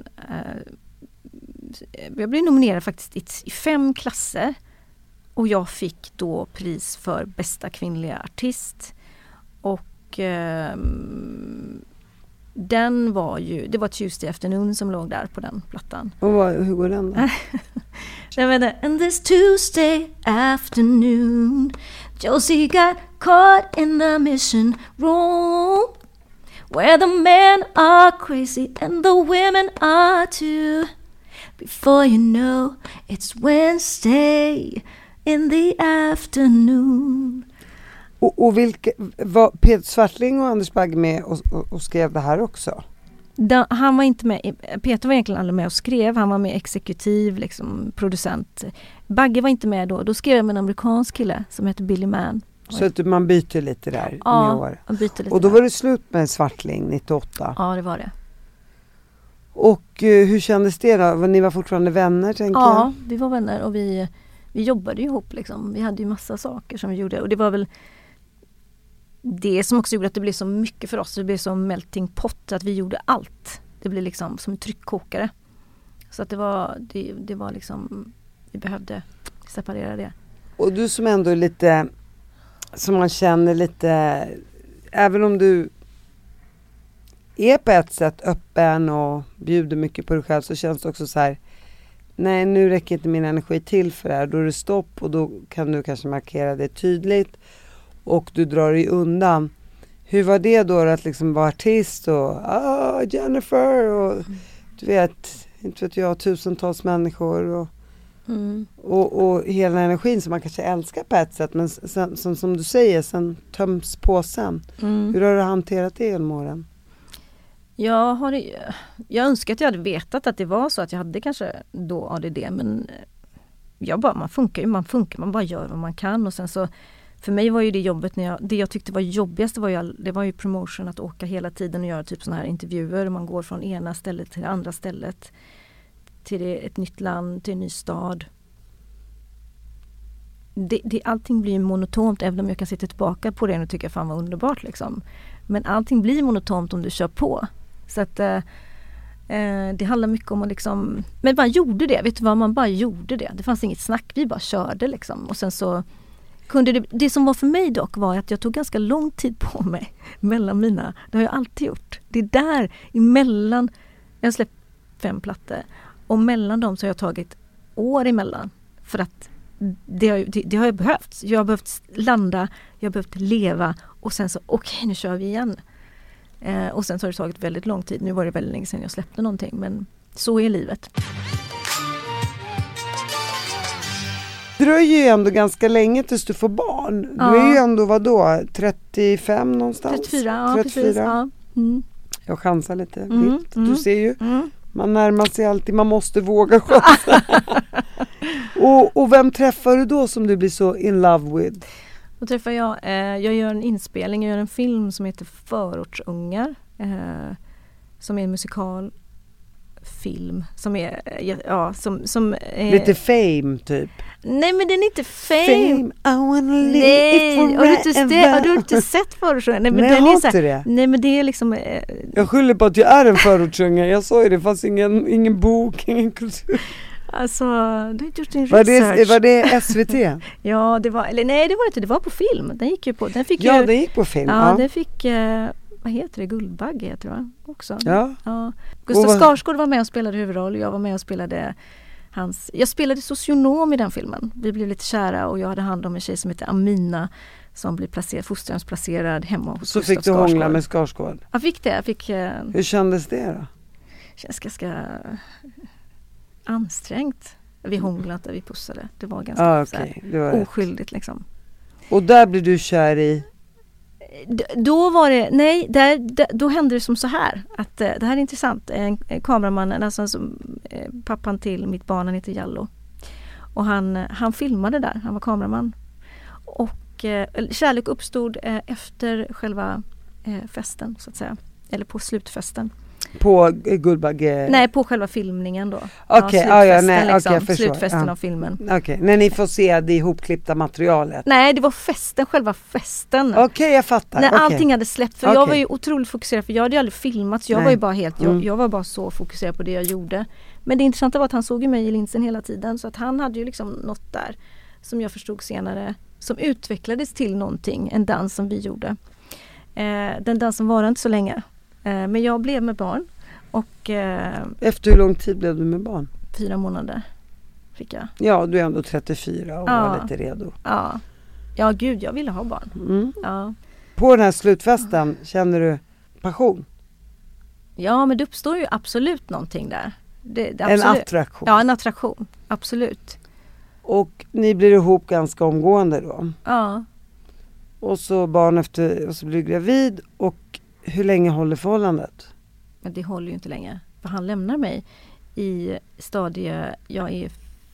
jag blev nominerad faktiskt i 5 klasser. Och jag fick då pris för bästa kvinnliga artist. Och... det var Tuesday Afternoon som låg där på den plattan. Och hur går den då? And this Tuesday afternoon Josie got caught in the mission room where the men are crazy and the women are too. Before you know it's Wednesday in the afternoon. Och var Peter Swartling och Anders Bagge med och skrev det här också? Han var inte med. Peter var egentligen aldrig med och skrev. Han var med exekutiv, producent. Bagge var inte med då. Då skrev jag med en amerikansk kille som heter Billy Mann. Så att man byter lite där med år. Byter lite. Och då var det slut med Swartling 98. Ja, det var det. Och hur kändes det då? Ni var fortfarande vänner, tänker jag? Ja, vi var vänner och vi jobbade ihop Vi hade ju massa saker som vi gjorde. Och det var väl det som också gjorde att det blev så mycket för oss. Det blev som melting pot, att vi gjorde allt. Det blev liksom som en tryckkokare. Så att det var liksom, vi behövde separera det. Och du som ändå är lite, som man känner lite, även om du är på ett sätt öppen och bjuder mycket på dig själv, så känns det också så här: nej, nu räcker inte min energi till för det här. Då är det stopp och då kan du kanske markera det tydligt. Och du drar dig undan. Hur var det då att liksom vara artist och Jennifer och du vet, inte vet jag, tusentals människor och hela energin som man kanske älskar på ett sätt, men sen, som du säger, sen töms påsen. Hur har du hanterat det genom åren? Jag önskar att jag hade vetat att det var så, att jag hade kanske då ADD, men man funkar, man bara gör vad man kan. Och sen så, för mig var ju det jobbet det jag tyckte var jobbigast, det var ju promotion, att åka hela tiden och göra typ såna här intervjuer. Man går från ena stället till det andra stället, till ett nytt land, till en ny stad. Allting blir monotont, även om jag kan sitta tillbaka på det och tycka fan vad underbart liksom. Men allting blir monotont om du kör på. Så att det handlar mycket om att liksom, men man gjorde det, vet du vad, man bara gjorde det. Det fanns inget snack, vi bara körde liksom. Och sen så kunde det som var för mig dock var att jag tog ganska lång tid på mig mellan mina, det har jag alltid gjort. Det är där emellan, jag har släppt 5 plattor och mellan dem så har jag tagit år emellan, för att det har jag behövt. Jag har behövt landa, jag har behövt leva och sen så okej, nu kör vi igen. Och sen så har det tagit väldigt lång tid. Nu var det väldigt länge sedan jag släppte någonting, men så är livet. Det dröjer ju ändå ganska länge tills du får barn. Du är ju ändå, vadå, 35 någonstans? 34, ja, 34. Precis. Ja. Jag chansar lite. Du ser ju. Man närmar sig alltid, man måste våga chansa. och vem träffar du då som du blir så in love with? Då träffar jag gör en inspelning, jag gör en film som heter Förortsungar. Som är en musikalfilm som är som lite fame typ. Nej, men den är inte fame. I wanna live. Nej, har du inte sett Förortsungar? Nej, men Nej, den jag har är så inte här, det. nej, men det är liksom Jag skyller på att jag är en förortsunge. Jag sa ju det, fanns ingen bok, ingen kultur. alltså, du har inte gjort din research. Var det SVT? Ja, det var, eller nej, det var inte, det var på film. Den gick ju på, den fick Ja, ju, det gick på film. ja, Ja. den fick vad heter det? Guldbagge heter det, va? Också. Ja. Gustav Skarsgård var med och spelade huvudroll. Jag var med och spelade jag spelade socionom i den filmen. Vi blev lite kära och jag hade hand om en tjej som heter Amina som blev fosterhemsplacerad hemma hos Så Gustav fick du hångla med Skarsgård. Jag fick det. Hur kändes det då? Känns ganska ansträngt. Vi hånglade, vi pussade. Det var ganska oskyldigt liksom. Och där blev du kär i? Då var det, då hände det som så här, att det här är intressant, en kameraman, alltså pappan till mitt barn, han heter Jallo, och han filmade där, han var kameraman, och kärlek uppstod efter själva festen så att säga, eller på slutfesten. På Guldbagge? Nej, på själva filmningen då. Okej, slutfesten av filmen. Okej, när ni får se det ihopklippta materialet. Nej, det var själva festen. Okej, jag fattar. När allting hade släppt, för jag var ju otroligt fokuserad, för jag hade ju aldrig filmat, så jag var ju bara jag var bara så fokuserad på det jag gjorde. Men det intressanta var att han såg ju mig i linsen hela tiden, så att han hade ju liksom något där som jag förstod senare, som utvecklades till någonting, en dans som vi gjorde. Den dansen var inte så länge. Men jag blev med barn. Och, efter hur lång tid blev du med barn? 4 månader fick jag. Ja, du är ändå 34 och var lite redo. Ja, gud, jag ville ha barn. Ja. På den här slutfesten, känner du passion? Ja, men det uppstår ju absolut någonting där. Det en attraktion? Ja, en attraktion. Absolut. Och ni blir ihop ganska omgående då? Ja. Och så barn efter, och så blir du gravid. Och hur länge håller förhållandet? Men det håller ju inte länge. För han lämnar mig i stadie, jag är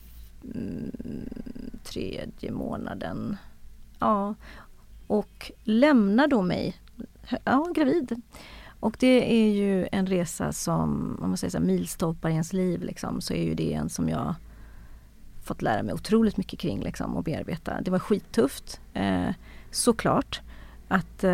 3:e månaden. Ja. Och lämnar då mig, gravid. Och det är ju en resa som, om man säger så här, milstolpar i ens liv liksom, så är ju det en som jag fått lära mig otroligt mycket kring liksom, och bearbeta. Det var skittufft, såklart, att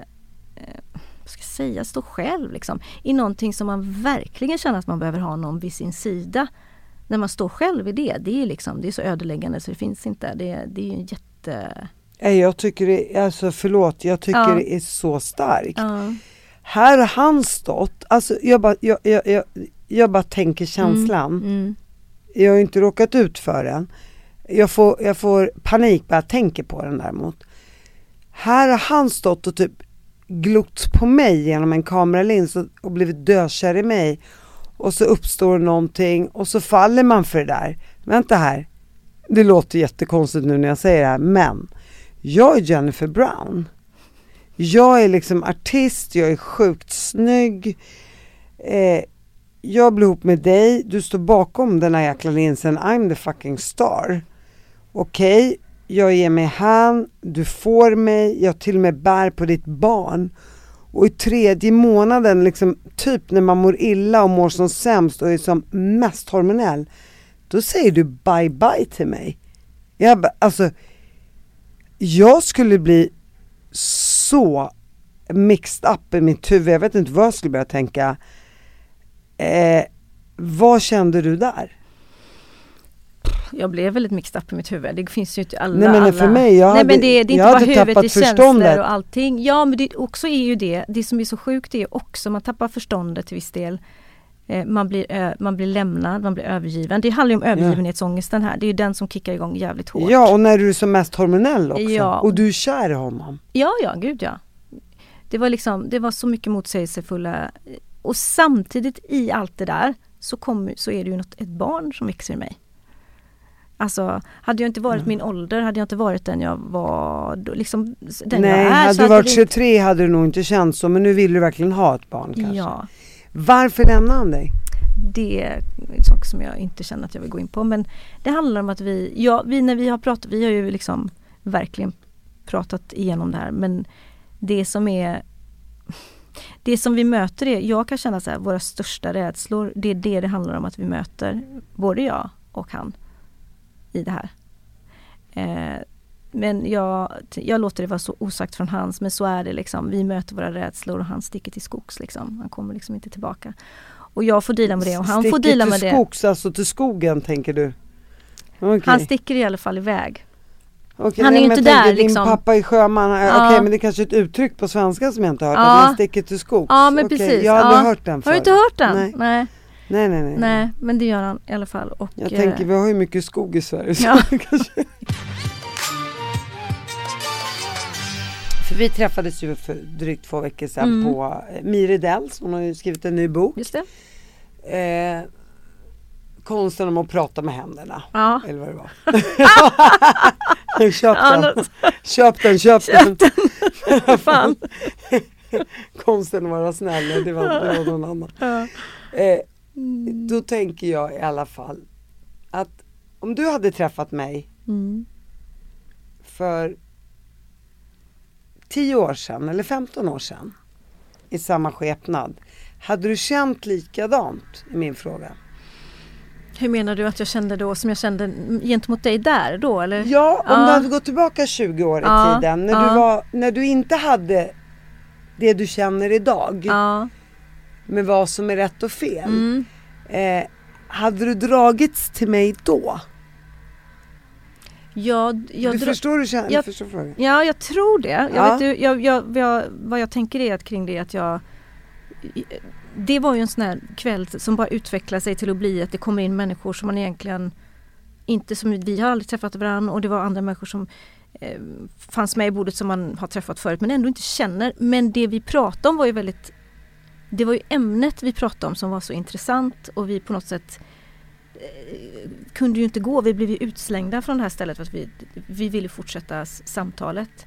stå själv liksom, i någonting som man verkligen känner att man behöver ha någon vid sin sida. När man står själv i det är liksom, det är så ödeläggande så det finns inte. Det är ju en jätte... Jag tycker det är, alltså förlåt, jag tycker det är så starkt. Här har han stått, alltså jag bara tänker känslan. Jag har inte råkat ut för den. Jag får panik bara jag tänker på den däremot. Här har han stått och typ glott på mig genom en kameralins och blivit dökär i mig. Och så uppstår någonting och så faller man för det där. Vänta här. Det låter jättekonstigt nu när jag säger det här, men jag är Jennifer Brown. Jag är liksom artist, jag är sjukt snygg. Jag blir ihop med dig, du står bakom den här jäkla linsen, I'm the fucking star. Okej, jag ger mig hän, du får mig, jag till och med bär på ditt barn. Och i 3:e månaden, liksom, typ när man mår illa och mår som sämst och är som mest hormonell, då säger du bye bye till mig. Jag skulle bli så mixed up i mitt huvud. Jag vet inte vad jag skulle börja tänka. Vad kände du där? Jag blev väldigt mixed up i mitt huvud. Det finns ju inte alla... Nej, men för mig, men det är inte bara huvudet, det är känslor och allting. Ja, men det också är ju det som är så sjukt är också, man tappar förståndet till viss del. Man blir lämnad, man blir övergiven. Det handlar ju om övergivenhetsångesten här. Det är ju den som kickar igång jävligt hårt. Ja, och när du är som mest hormonell också. Ja. Och du är kär i honom. Ja, gud ja. Det var så mycket motsägelsefulla. Och samtidigt i allt det där så är det ju ett barn som växer i mig. Alltså, hade jag inte varit min ålder, hade jag inte varit den jag var liksom, den jag är. Hade du varit 23 hade du nog inte känt så, men nu vill du verkligen ha ett barn kanske. Ja. Varför lämnade han dig? Det är en sak som jag inte känner att jag vill gå in på, men det handlar om att vi när vi har pratat, vi har ju liksom verkligen pratat igenom det här. Men det som vi möter är, jag kan känna så här, våra största rädslor, det är det handlar om att vi möter, både jag och han, i det här. Men jag låter det vara så osagt från hans, men så är det liksom. Vi möter våra rädslor och han sticker till skogs liksom. Han kommer liksom inte tillbaka. Och jag får dela med det och han får dela med det. Sticker till skogs, alltså till skogen, tänker du? Okay. Han sticker i alla fall iväg. Okay, han är ju inte där din liksom. Pappa är sjöman. Okej, men det är kanske ett uttryck på svenska som jag inte har hört. Att man sticker till skogs. Ja, men precis. Jag har aldrig hört den förr. Har du inte hört den? Nej. Nej, men det gör han i alla fall. Och, jag tänker, vi har ju mycket skog i Sverige. Så kanske. För vi träffades ju för drygt 2 veckor sedan på Miri Dells. Hon har ju skrivit en ny bok. Just det. Konsten om att prata med händerna. Ja. Eller vad det var. Köp den. Fan. Konsten att vara snäll. Det var någon annan. Ja. Då tänker jag i alla fall att om du hade träffat mig för 10 år sedan eller 15 år sedan i samma skepnad, hade du känt likadant i min fråga? Hur menar du att jag kände då, som jag kände gentemot dig där då? Eller? Ja, om du hade gått tillbaka 20 år i tiden, när du inte hade det du känner idag, med vad som är rätt och fel. Hade du dragits till mig då? Förstår frågan? Ja, jag tror det. Vad jag tänker är att kring det att det var ju en sån här kväll som bara utvecklar sig till att bli att det kommer in människor som man egentligen inte, som vi har aldrig träffat varandra, och det var andra människor som fanns med i bordet som man har träffat förut men ändå inte känner. Men det vi pratade om var ju det var ju ämnet vi pratade om som var så intressant, och vi på något sätt kunde ju inte gå. Vi blev ju utslängda från det här stället för att vi ville fortsätta samtalet.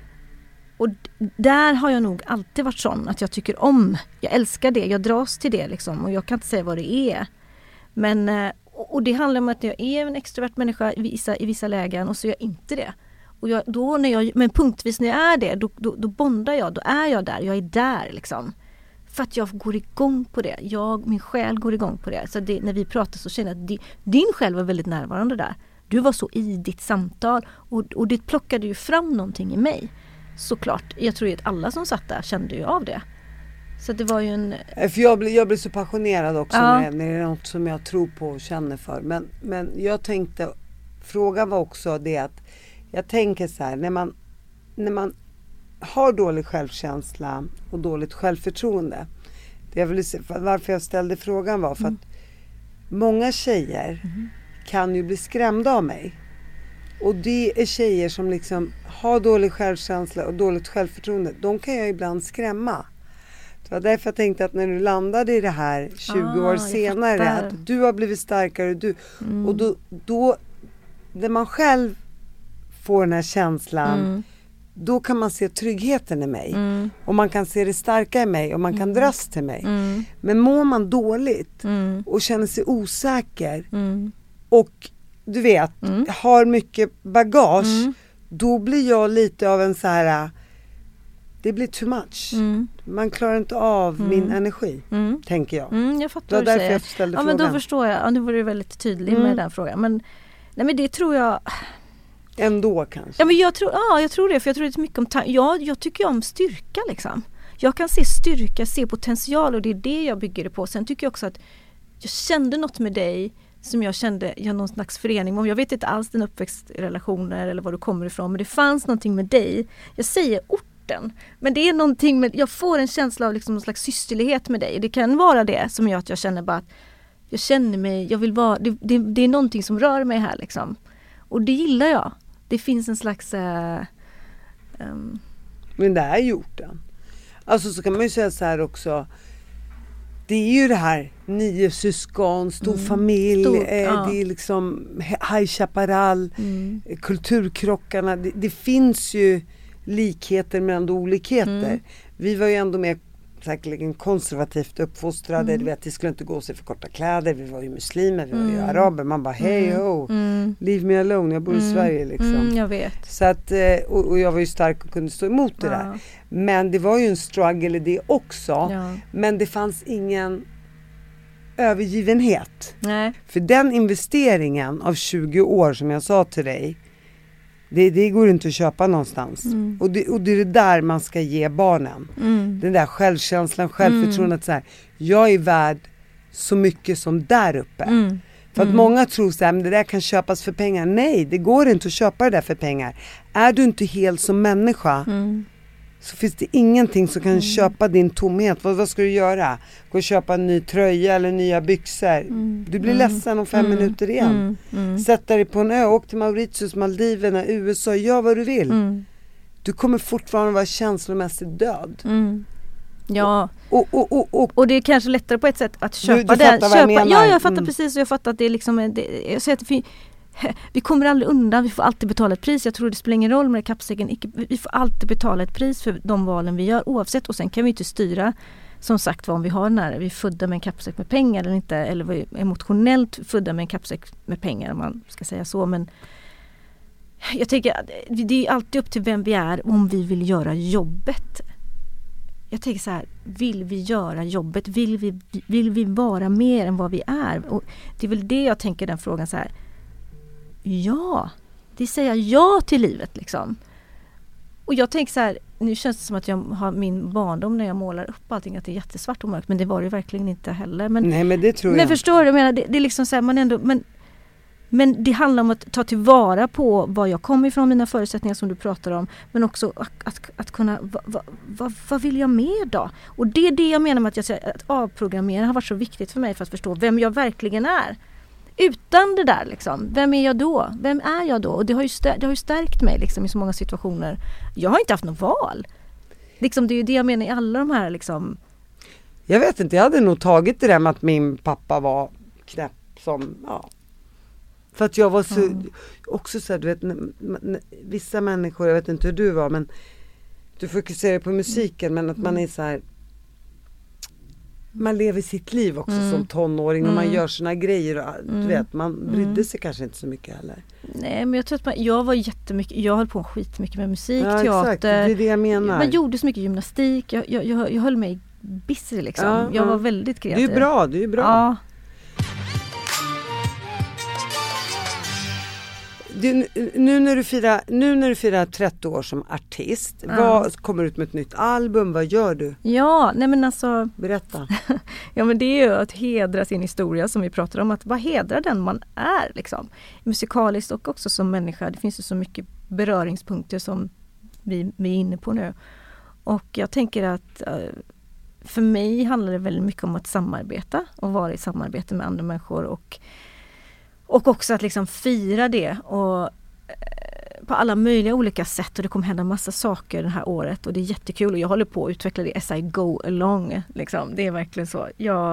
Och där har jag nog alltid varit sån att jag tycker om, jag älskar det, jag dras till det liksom, och jag kan inte säga vad det är. Men, och det handlar om att jag är en extrovert människa i vissa lägen, och så är jag inte det. Och men punktvis när jag är det, då bondar jag, då är jag där, jag är där liksom. För att jag går igång på det. Min själ går igång på det. Så när vi pratar så känner jag att din själ var väldigt närvarande där. Du var så i ditt samtal. Och det plockade ju fram någonting i mig. Såklart. Jag tror att alla som satt där kände ju av det. Så det var ju en... För jag blir så passionerad också när det är något som jag tror på och känner för. Men jag tänkte... Frågan var också det att... Jag tänker så här, när man har dålig självkänsla och dåligt självförtroende. Varför jag ställde frågan var för att många tjejer kan ju bli skrämda av mig. Och det är tjejer som liksom har dålig självkänsla och dåligt självförtroende. De kan jag ibland skrämma. Det var därför jag tänkte att när du landade i det här 20 år senare, att du har blivit starkare. Och då när man själv får den här känslan, då kan man se tryggheten i mig. Och man kan se det starka i mig, och man kan dras till mig. Men mår man dåligt och känner sig osäker och du vet, har mycket bagage, då blir jag lite av en så här, det blir too much. Man klarar inte av min energi, tänker jag. Jag fattar vad du säger. Jag ställde frågan. Men då förstår jag. Ja, nu var du väldigt tydlig med den frågan. Men det tror jag... Ändå kanske. Ja, men jag tror det. För jag tror det är mycket om... Jag tycker om styrka liksom. Jag kan se styrka, se potential, och det är det jag bygger det på. Sen tycker jag också att jag kände något med dig som jag kände någon slags förening om. Jag vet inte alls din uppväxtrelationer eller var du kommer ifrån, men det fanns någonting med dig. Jag säger orten, men det är någonting med... Jag får en känsla av liksom någon slags systerlighet med dig. Det kan vara det som gör att jag känner bara att jag känner mig... Jag vill vara... Det är någonting som rör mig här liksom. Och det gillar jag. Det finns en slags... Men det är gjort den. Alltså så kan man ju säga så här också. Det är ju det här 9 syskon, stor familj. Det är liksom High Chaparral, kulturkrockarna. Det finns ju likheter men ändå olikheter. Vi var ju ändå mer säkerligen konservativt uppfostrade. Du vet, det skulle inte gå och se för korta kläder. Vi var ju muslimer, vi var ju araber. Man bara, hej ho, leave me alone. Jag bor i Sverige liksom. Jag vet. Så att, och jag var ju stark och kunde stå emot det där. Men det var ju en struggle i det också. Ja. Men det fanns ingen övergivenhet. Nej. För den investeringen av 20 år som jag sa till dig, det går inte att köpa någonstans. Och det är det där man ska ge barnen. Den där självkänslan, självförtroendet. Så här, jag är värd så mycket som där uppe. För att många tror så här, men det där kan köpas för pengar. Nej, det går inte att köpa det där för pengar. Är du inte hel som människa så finns det ingenting som kan köpa din tomhet. Vad ska du göra? Gå och köpa en ny tröja eller nya byxor. Du blir ledsen om 5 minuter igen. Sätt dig på en ö, åk till Mauritius, Maldiverna, USA, gör vad du vill. Du kommer fortfarande vara känslomässigt död. Ja. Och det är kanske lättare på ett sätt att köpa du det. Fattar vad jag menar. Ja, jag fattar precis. Och jag fattar att det är liksom... jag säger att vi kommer aldrig undan. Vi får alltid betala ett pris. Jag tror det spelar ingen roll med kappsäcken. Vi får alltid betala ett pris för de valen vi gör oavsett. Och sen kan vi inte styra, som sagt, vad om vi har när vi är födda med en kappsäck med pengar eller inte. Eller vi är emotionellt födda med en kappsäck med pengar, om man ska säga så. Men jag tänker att det är alltid upp till vem vi är om vi vill göra jobbet. Jag tänker så här, vill vi göra jobbet? Vill vi vara mer än vad vi är? Och det är väl det jag tänker, den frågan så här. Ja, det säger ja till livet liksom. Och jag tänker så här, nu känns det som att jag har min barndom när jag målar upp allting, att det är jättesvart och mörkt, men det var det verkligen inte heller. Nej, men det tror jag. Men förstår du, jag menar, det är liksom så här, man ändå, men det handlar om att ta tillvara på var jag kommer ifrån, mina förutsättningar som du pratar om, men också att kunna, vad vill jag mer då? Och det är det jag menar med att jag säger att avprogrammera har varit så viktigt för mig för att förstå vem jag verkligen är. Utan det där liksom, vem är jag då? Vem är jag då? Och det har ju stärkt mig liksom i så många situationer. Jag har inte haft något val. Liksom, det är ju det jag menar i alla de här liksom. Jag vet inte, jag hade nog tagit det där med att min pappa var knäpp som, ja. För att jag var så, också så här, du vet, vissa människor, jag vet inte hur du var, men du fokuserar på musiken, men att man är så här, man lever sitt liv också som tonåring och man gör såna grejer och, du vet, man brydde sig kanske inte så mycket heller. Nej, men jag tror att jag var jättemycket, jag höll på skitmycket med musik, ja, teater. Exakt. Det är det jag menar. Man gjorde så mycket gymnastik, jag höll mig busy liksom. Ja, jag var väldigt kreativ. Det är bra. Ja. Nu när du firar 30 år som artist, vad kommer ut med ett nytt album, vad gör du? Ja, nej men alltså, berätta. Ja, men det är ju att hedra sin historia, som vi pratar om, att vad hedrar den man är liksom, musikaliskt och också som människa. Det finns ju så mycket beröringspunkter som vi är inne på nu. Och jag tänker att för mig handlar det väldigt mycket om att samarbeta och vara i samarbete med andra människor och också att liksom fira det och på alla möjliga olika sätt, och det kommer hända massa saker det här året och det är jättekul och jag håller på att utveckla det as I go along liksom. Det är verkligen så.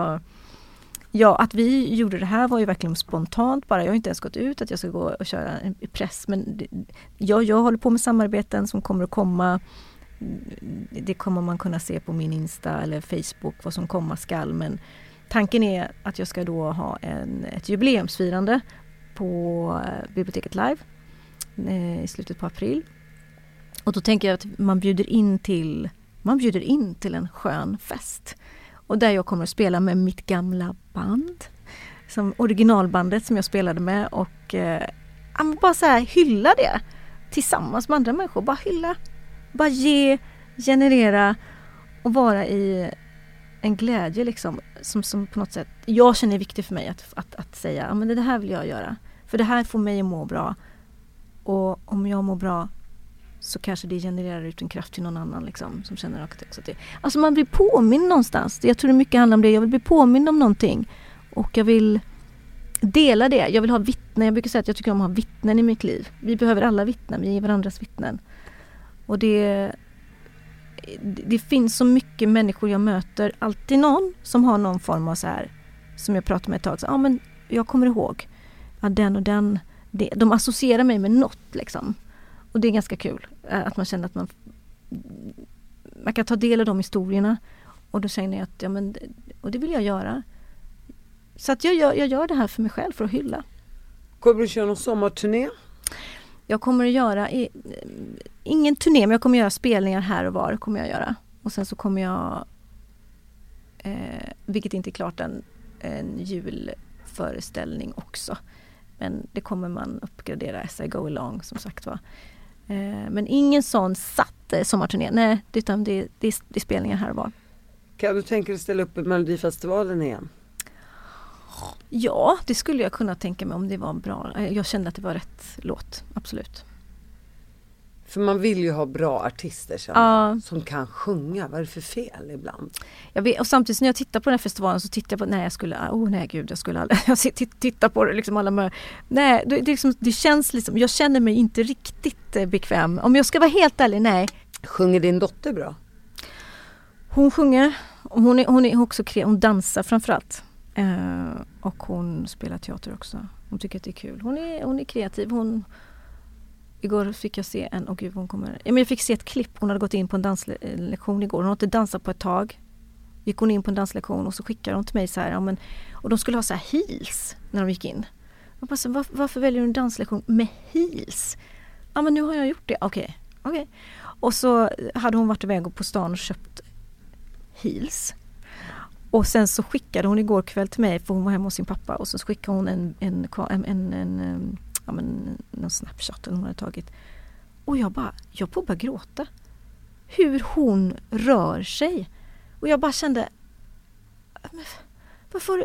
Ja, att vi gjorde det här var ju verkligen spontant bara. Jag har inte ens gått ut att jag ska gå och köra en press, men jag håller på med samarbeten som kommer att komma. Det kommer man kunna se på min Insta eller Facebook vad som komma skall, men tanken är att jag ska då ha ett jubileumsfirande på Biblioteket Live i slutet på april. Och då tänker jag att man bjuder in till en skön fest. Och där jag kommer att spela med mitt gamla band, som originalbandet som jag spelade med, och bara så här hylla det tillsammans med andra människor. Bara hylla, bara generera och vara i en glädje liksom, som på något sätt jag känner är viktigt för mig att säga, ja, men det här vill jag göra, för det här får mig att må bra, och om jag mår bra så kanske det genererar ut en kraft till någon annan liksom, som känner också att det, alltså man blir påmind någonstans. Jag tror det mycket handlar om det. Jag vill bli påmind om någonting och jag vill dela det. Jag vill ha vittnen. Jag brukar säga att jag tycker om att ha vittnen i mitt liv. Vi behöver alla vittnen. Vi är varandras vittnen. Och det finns så mycket människor jag möter. Alltid någon som har någon form av så här, som jag pratar med ett tag. Så, men jag kommer ihåg. Ja, den och den. De associerar mig med något liksom. Och det är ganska kul att man känner att man kan ta del av de historierna Och då känner jag att och det vill jag göra. Så att jag gör det här för mig själv, för att hylla. Kommer du köra någon sommarturné? Jag kommer att göra ingen turné, men jag kommer att göra spelningar här och var. Kommer jag göra. Och sen så kommer jag, vilket inte är klart, en julföreställning också. Men det kommer man uppgradera as I go along, som sagt var. Men ingen sån satt sommarturné. Nej, utan det är spelningar här och var. Kan du tänka dig att ställa upp i Melodifestivalen igen? Ja, det skulle jag kunna tänka mig om det var bra. Jag kände att det var rätt låt, absolut. För man vill ju ha bra artister som kan sjunga. Vad är det för fel ibland? Jag vet, och samtidigt när jag tittar på den här festivalen så tittar jag på, jag skulle aldrig, jag tittar på det liksom alla nej, det känns liksom, jag känner mig inte riktigt bekväm. Om jag ska vara helt ärlig, nej. Sjunger din dotter bra? Hon sjunger, hon är också hon dansar framförallt. Och hon spelar teater också. Hon tycker att det är kul. Hon är kreativ. Igår fick jag se jag fick se ett klipp. Hon hade gått in på en danslektion igår. Hon har inte dansat på ett tag. Gick hon in på en danslektion och så skickade hon till mig så här. Och de skulle ha så här heels när de gick in. Jag bara så, varför väljer du en danslektion med heels? Ja, men nu har jag gjort det. Okej. Och så hade hon varit iväg på stan och köpt heels. Och sen så skickade hon igår kväll till mig, för hon var hemma hos sin pappa, och så skickade hon någon snapshot hon hade tagit. Och jag får bara gråta. Hur hon rör sig. Och jag bara kände, varför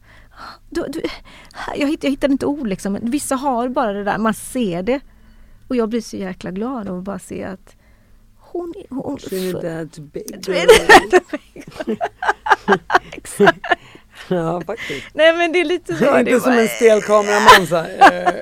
jag hittade inte ord liksom. Men vissa har bara det där, man ser det. Och jag blir så jäkla glad av att bara se att hon Trinidad Tobago. Exakt. Ja, faktiskt. Nej, men det är lite så. Inte som en stelkameraman så här.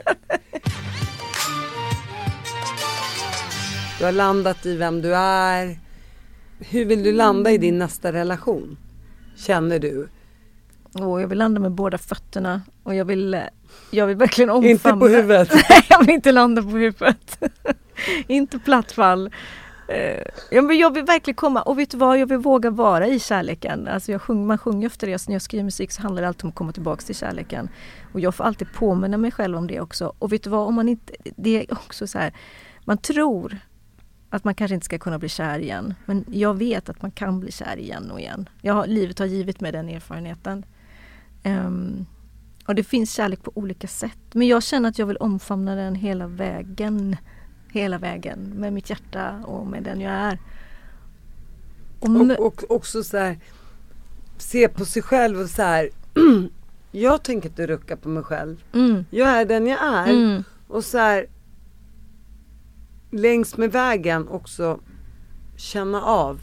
Du har landat i vem du är. Hur vill du landa i din nästa relation? Känner du? Jag vill landa med båda fötterna. Och jag vill verkligen omfamna. Inte på huvudet. Nej, jag vill inte landa på huvudet. Inte plattfall. Jag vill verkligen komma. Och vet du vad? Jag vill våga vara i kärleken. Alltså man sjunger efter det. Så när jag skriver musik så handlar det alltid om att komma tillbaka till kärleken. Och jag får alltid påminna mig själv om det också. Och vet du vad? Om man inte, det är också så här. Man tror att man kanske inte ska kunna bli kär igen. Men jag vet att man kan bli kär igen och igen. Livet har givit mig den erfarenheten. Och det finns kärlek på olika sätt. Men jag känner att jag vill omfamna den hela vägen. Hela vägen. Med mitt hjärta och med den jag är. Och också så här, se på sig själv och så här. Jag tänker inte rucka på mig själv. Jag är den jag är. Och så här, längs med vägen också känna av.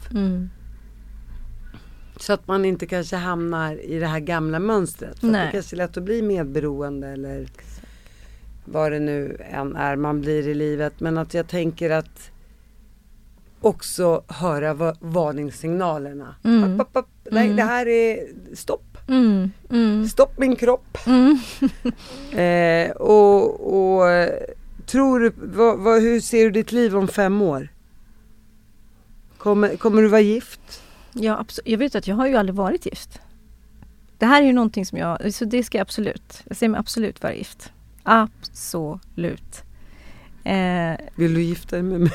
Så att man inte kanske hamnar i det här gamla mönstret. För det kanske är lätt att bli medberoende eller vad det nu än är man blir i livet. Men att jag tänker att också höra varningssignalerna. Nej, det här är stopp. Stopp min kropp. Och tror du, hur ser du ditt liv om 5 år? Kommer du vara gift? Ja, jag vet att jag har ju aldrig varit gift. Det här är ju någonting som så det ska jag ser mig absolut vara gift. Absolut. Vill du gifta dig med mig?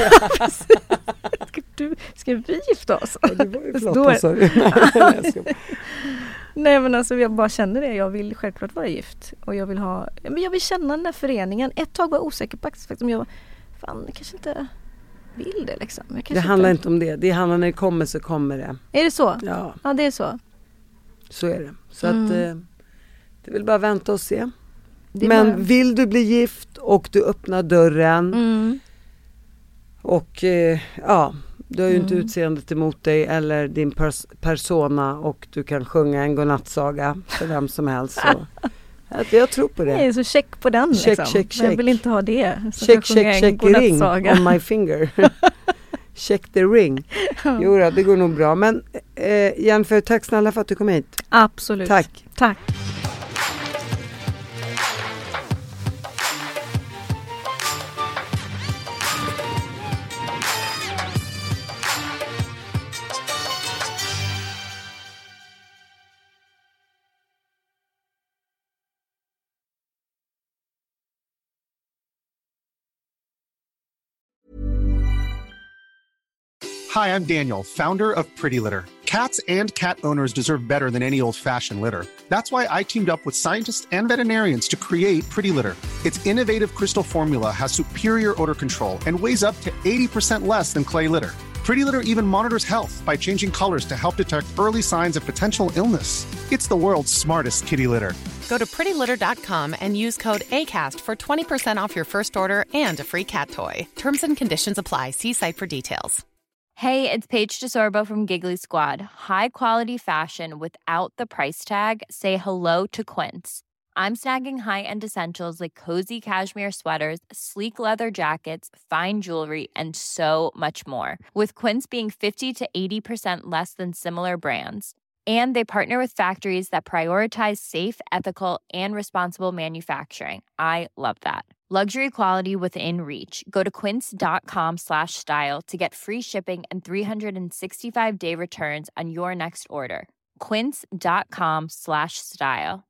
Ska vi gifta oss? Ja, det var ju flott. Nej, men alltså jag bara känner det. Jag vill självklart vara gift. Och jag vill känna den där föreningen. Ett tag var jag osäker på faktiskt om jag kanske inte vill det liksom. Det handlar inte om det. Det handlar när det kommer så kommer det. Är det så? Ja. Ja, det är så. Så är det. Så att det vill bara vänta och se. Men vill du bli gift och du öppnar dörren och du har ju inte utseendet emot dig eller din persona och du kan sjunga en godnattsaga för vem som helst. Så. Jag tror på det. Nej, så check på den check, liksom. check. Jag vill inte ha det. Så check ring on my finger. Check the ring. Jo då, det går nog bra. Men Jennifer, tack snälla för att du kom hit. Absolut. Tack. Hi, I'm Daniel, founder of Pretty Litter. Cats and cat owners deserve better than any old-fashioned litter. That's why I teamed up with scientists and veterinarians to create Pretty Litter. Its innovative crystal formula has superior odor control and weighs up to 80% less than clay litter. Pretty Litter even monitors health by changing colors to help detect early signs of potential illness. It's the world's smartest kitty litter. Go to prettylitter.com and use code ACAST for 20% off your first order and a free cat toy. Terms and conditions apply. See site for details. Hey, it's Paige DeSorbo from Giggly Squad. High quality fashion without the price tag. Say hello to Quince. I'm snagging high-end essentials like cozy cashmere sweaters, sleek leather jackets, fine jewelry, and so much more. With Quince being 50 to 80% less than similar brands. And they partner with factories that prioritize safe, ethical, and responsible manufacturing. I love that. Luxury quality within reach. Go to quince.com/style to get free shipping and 365-day returns on your next order. Quince.com/style.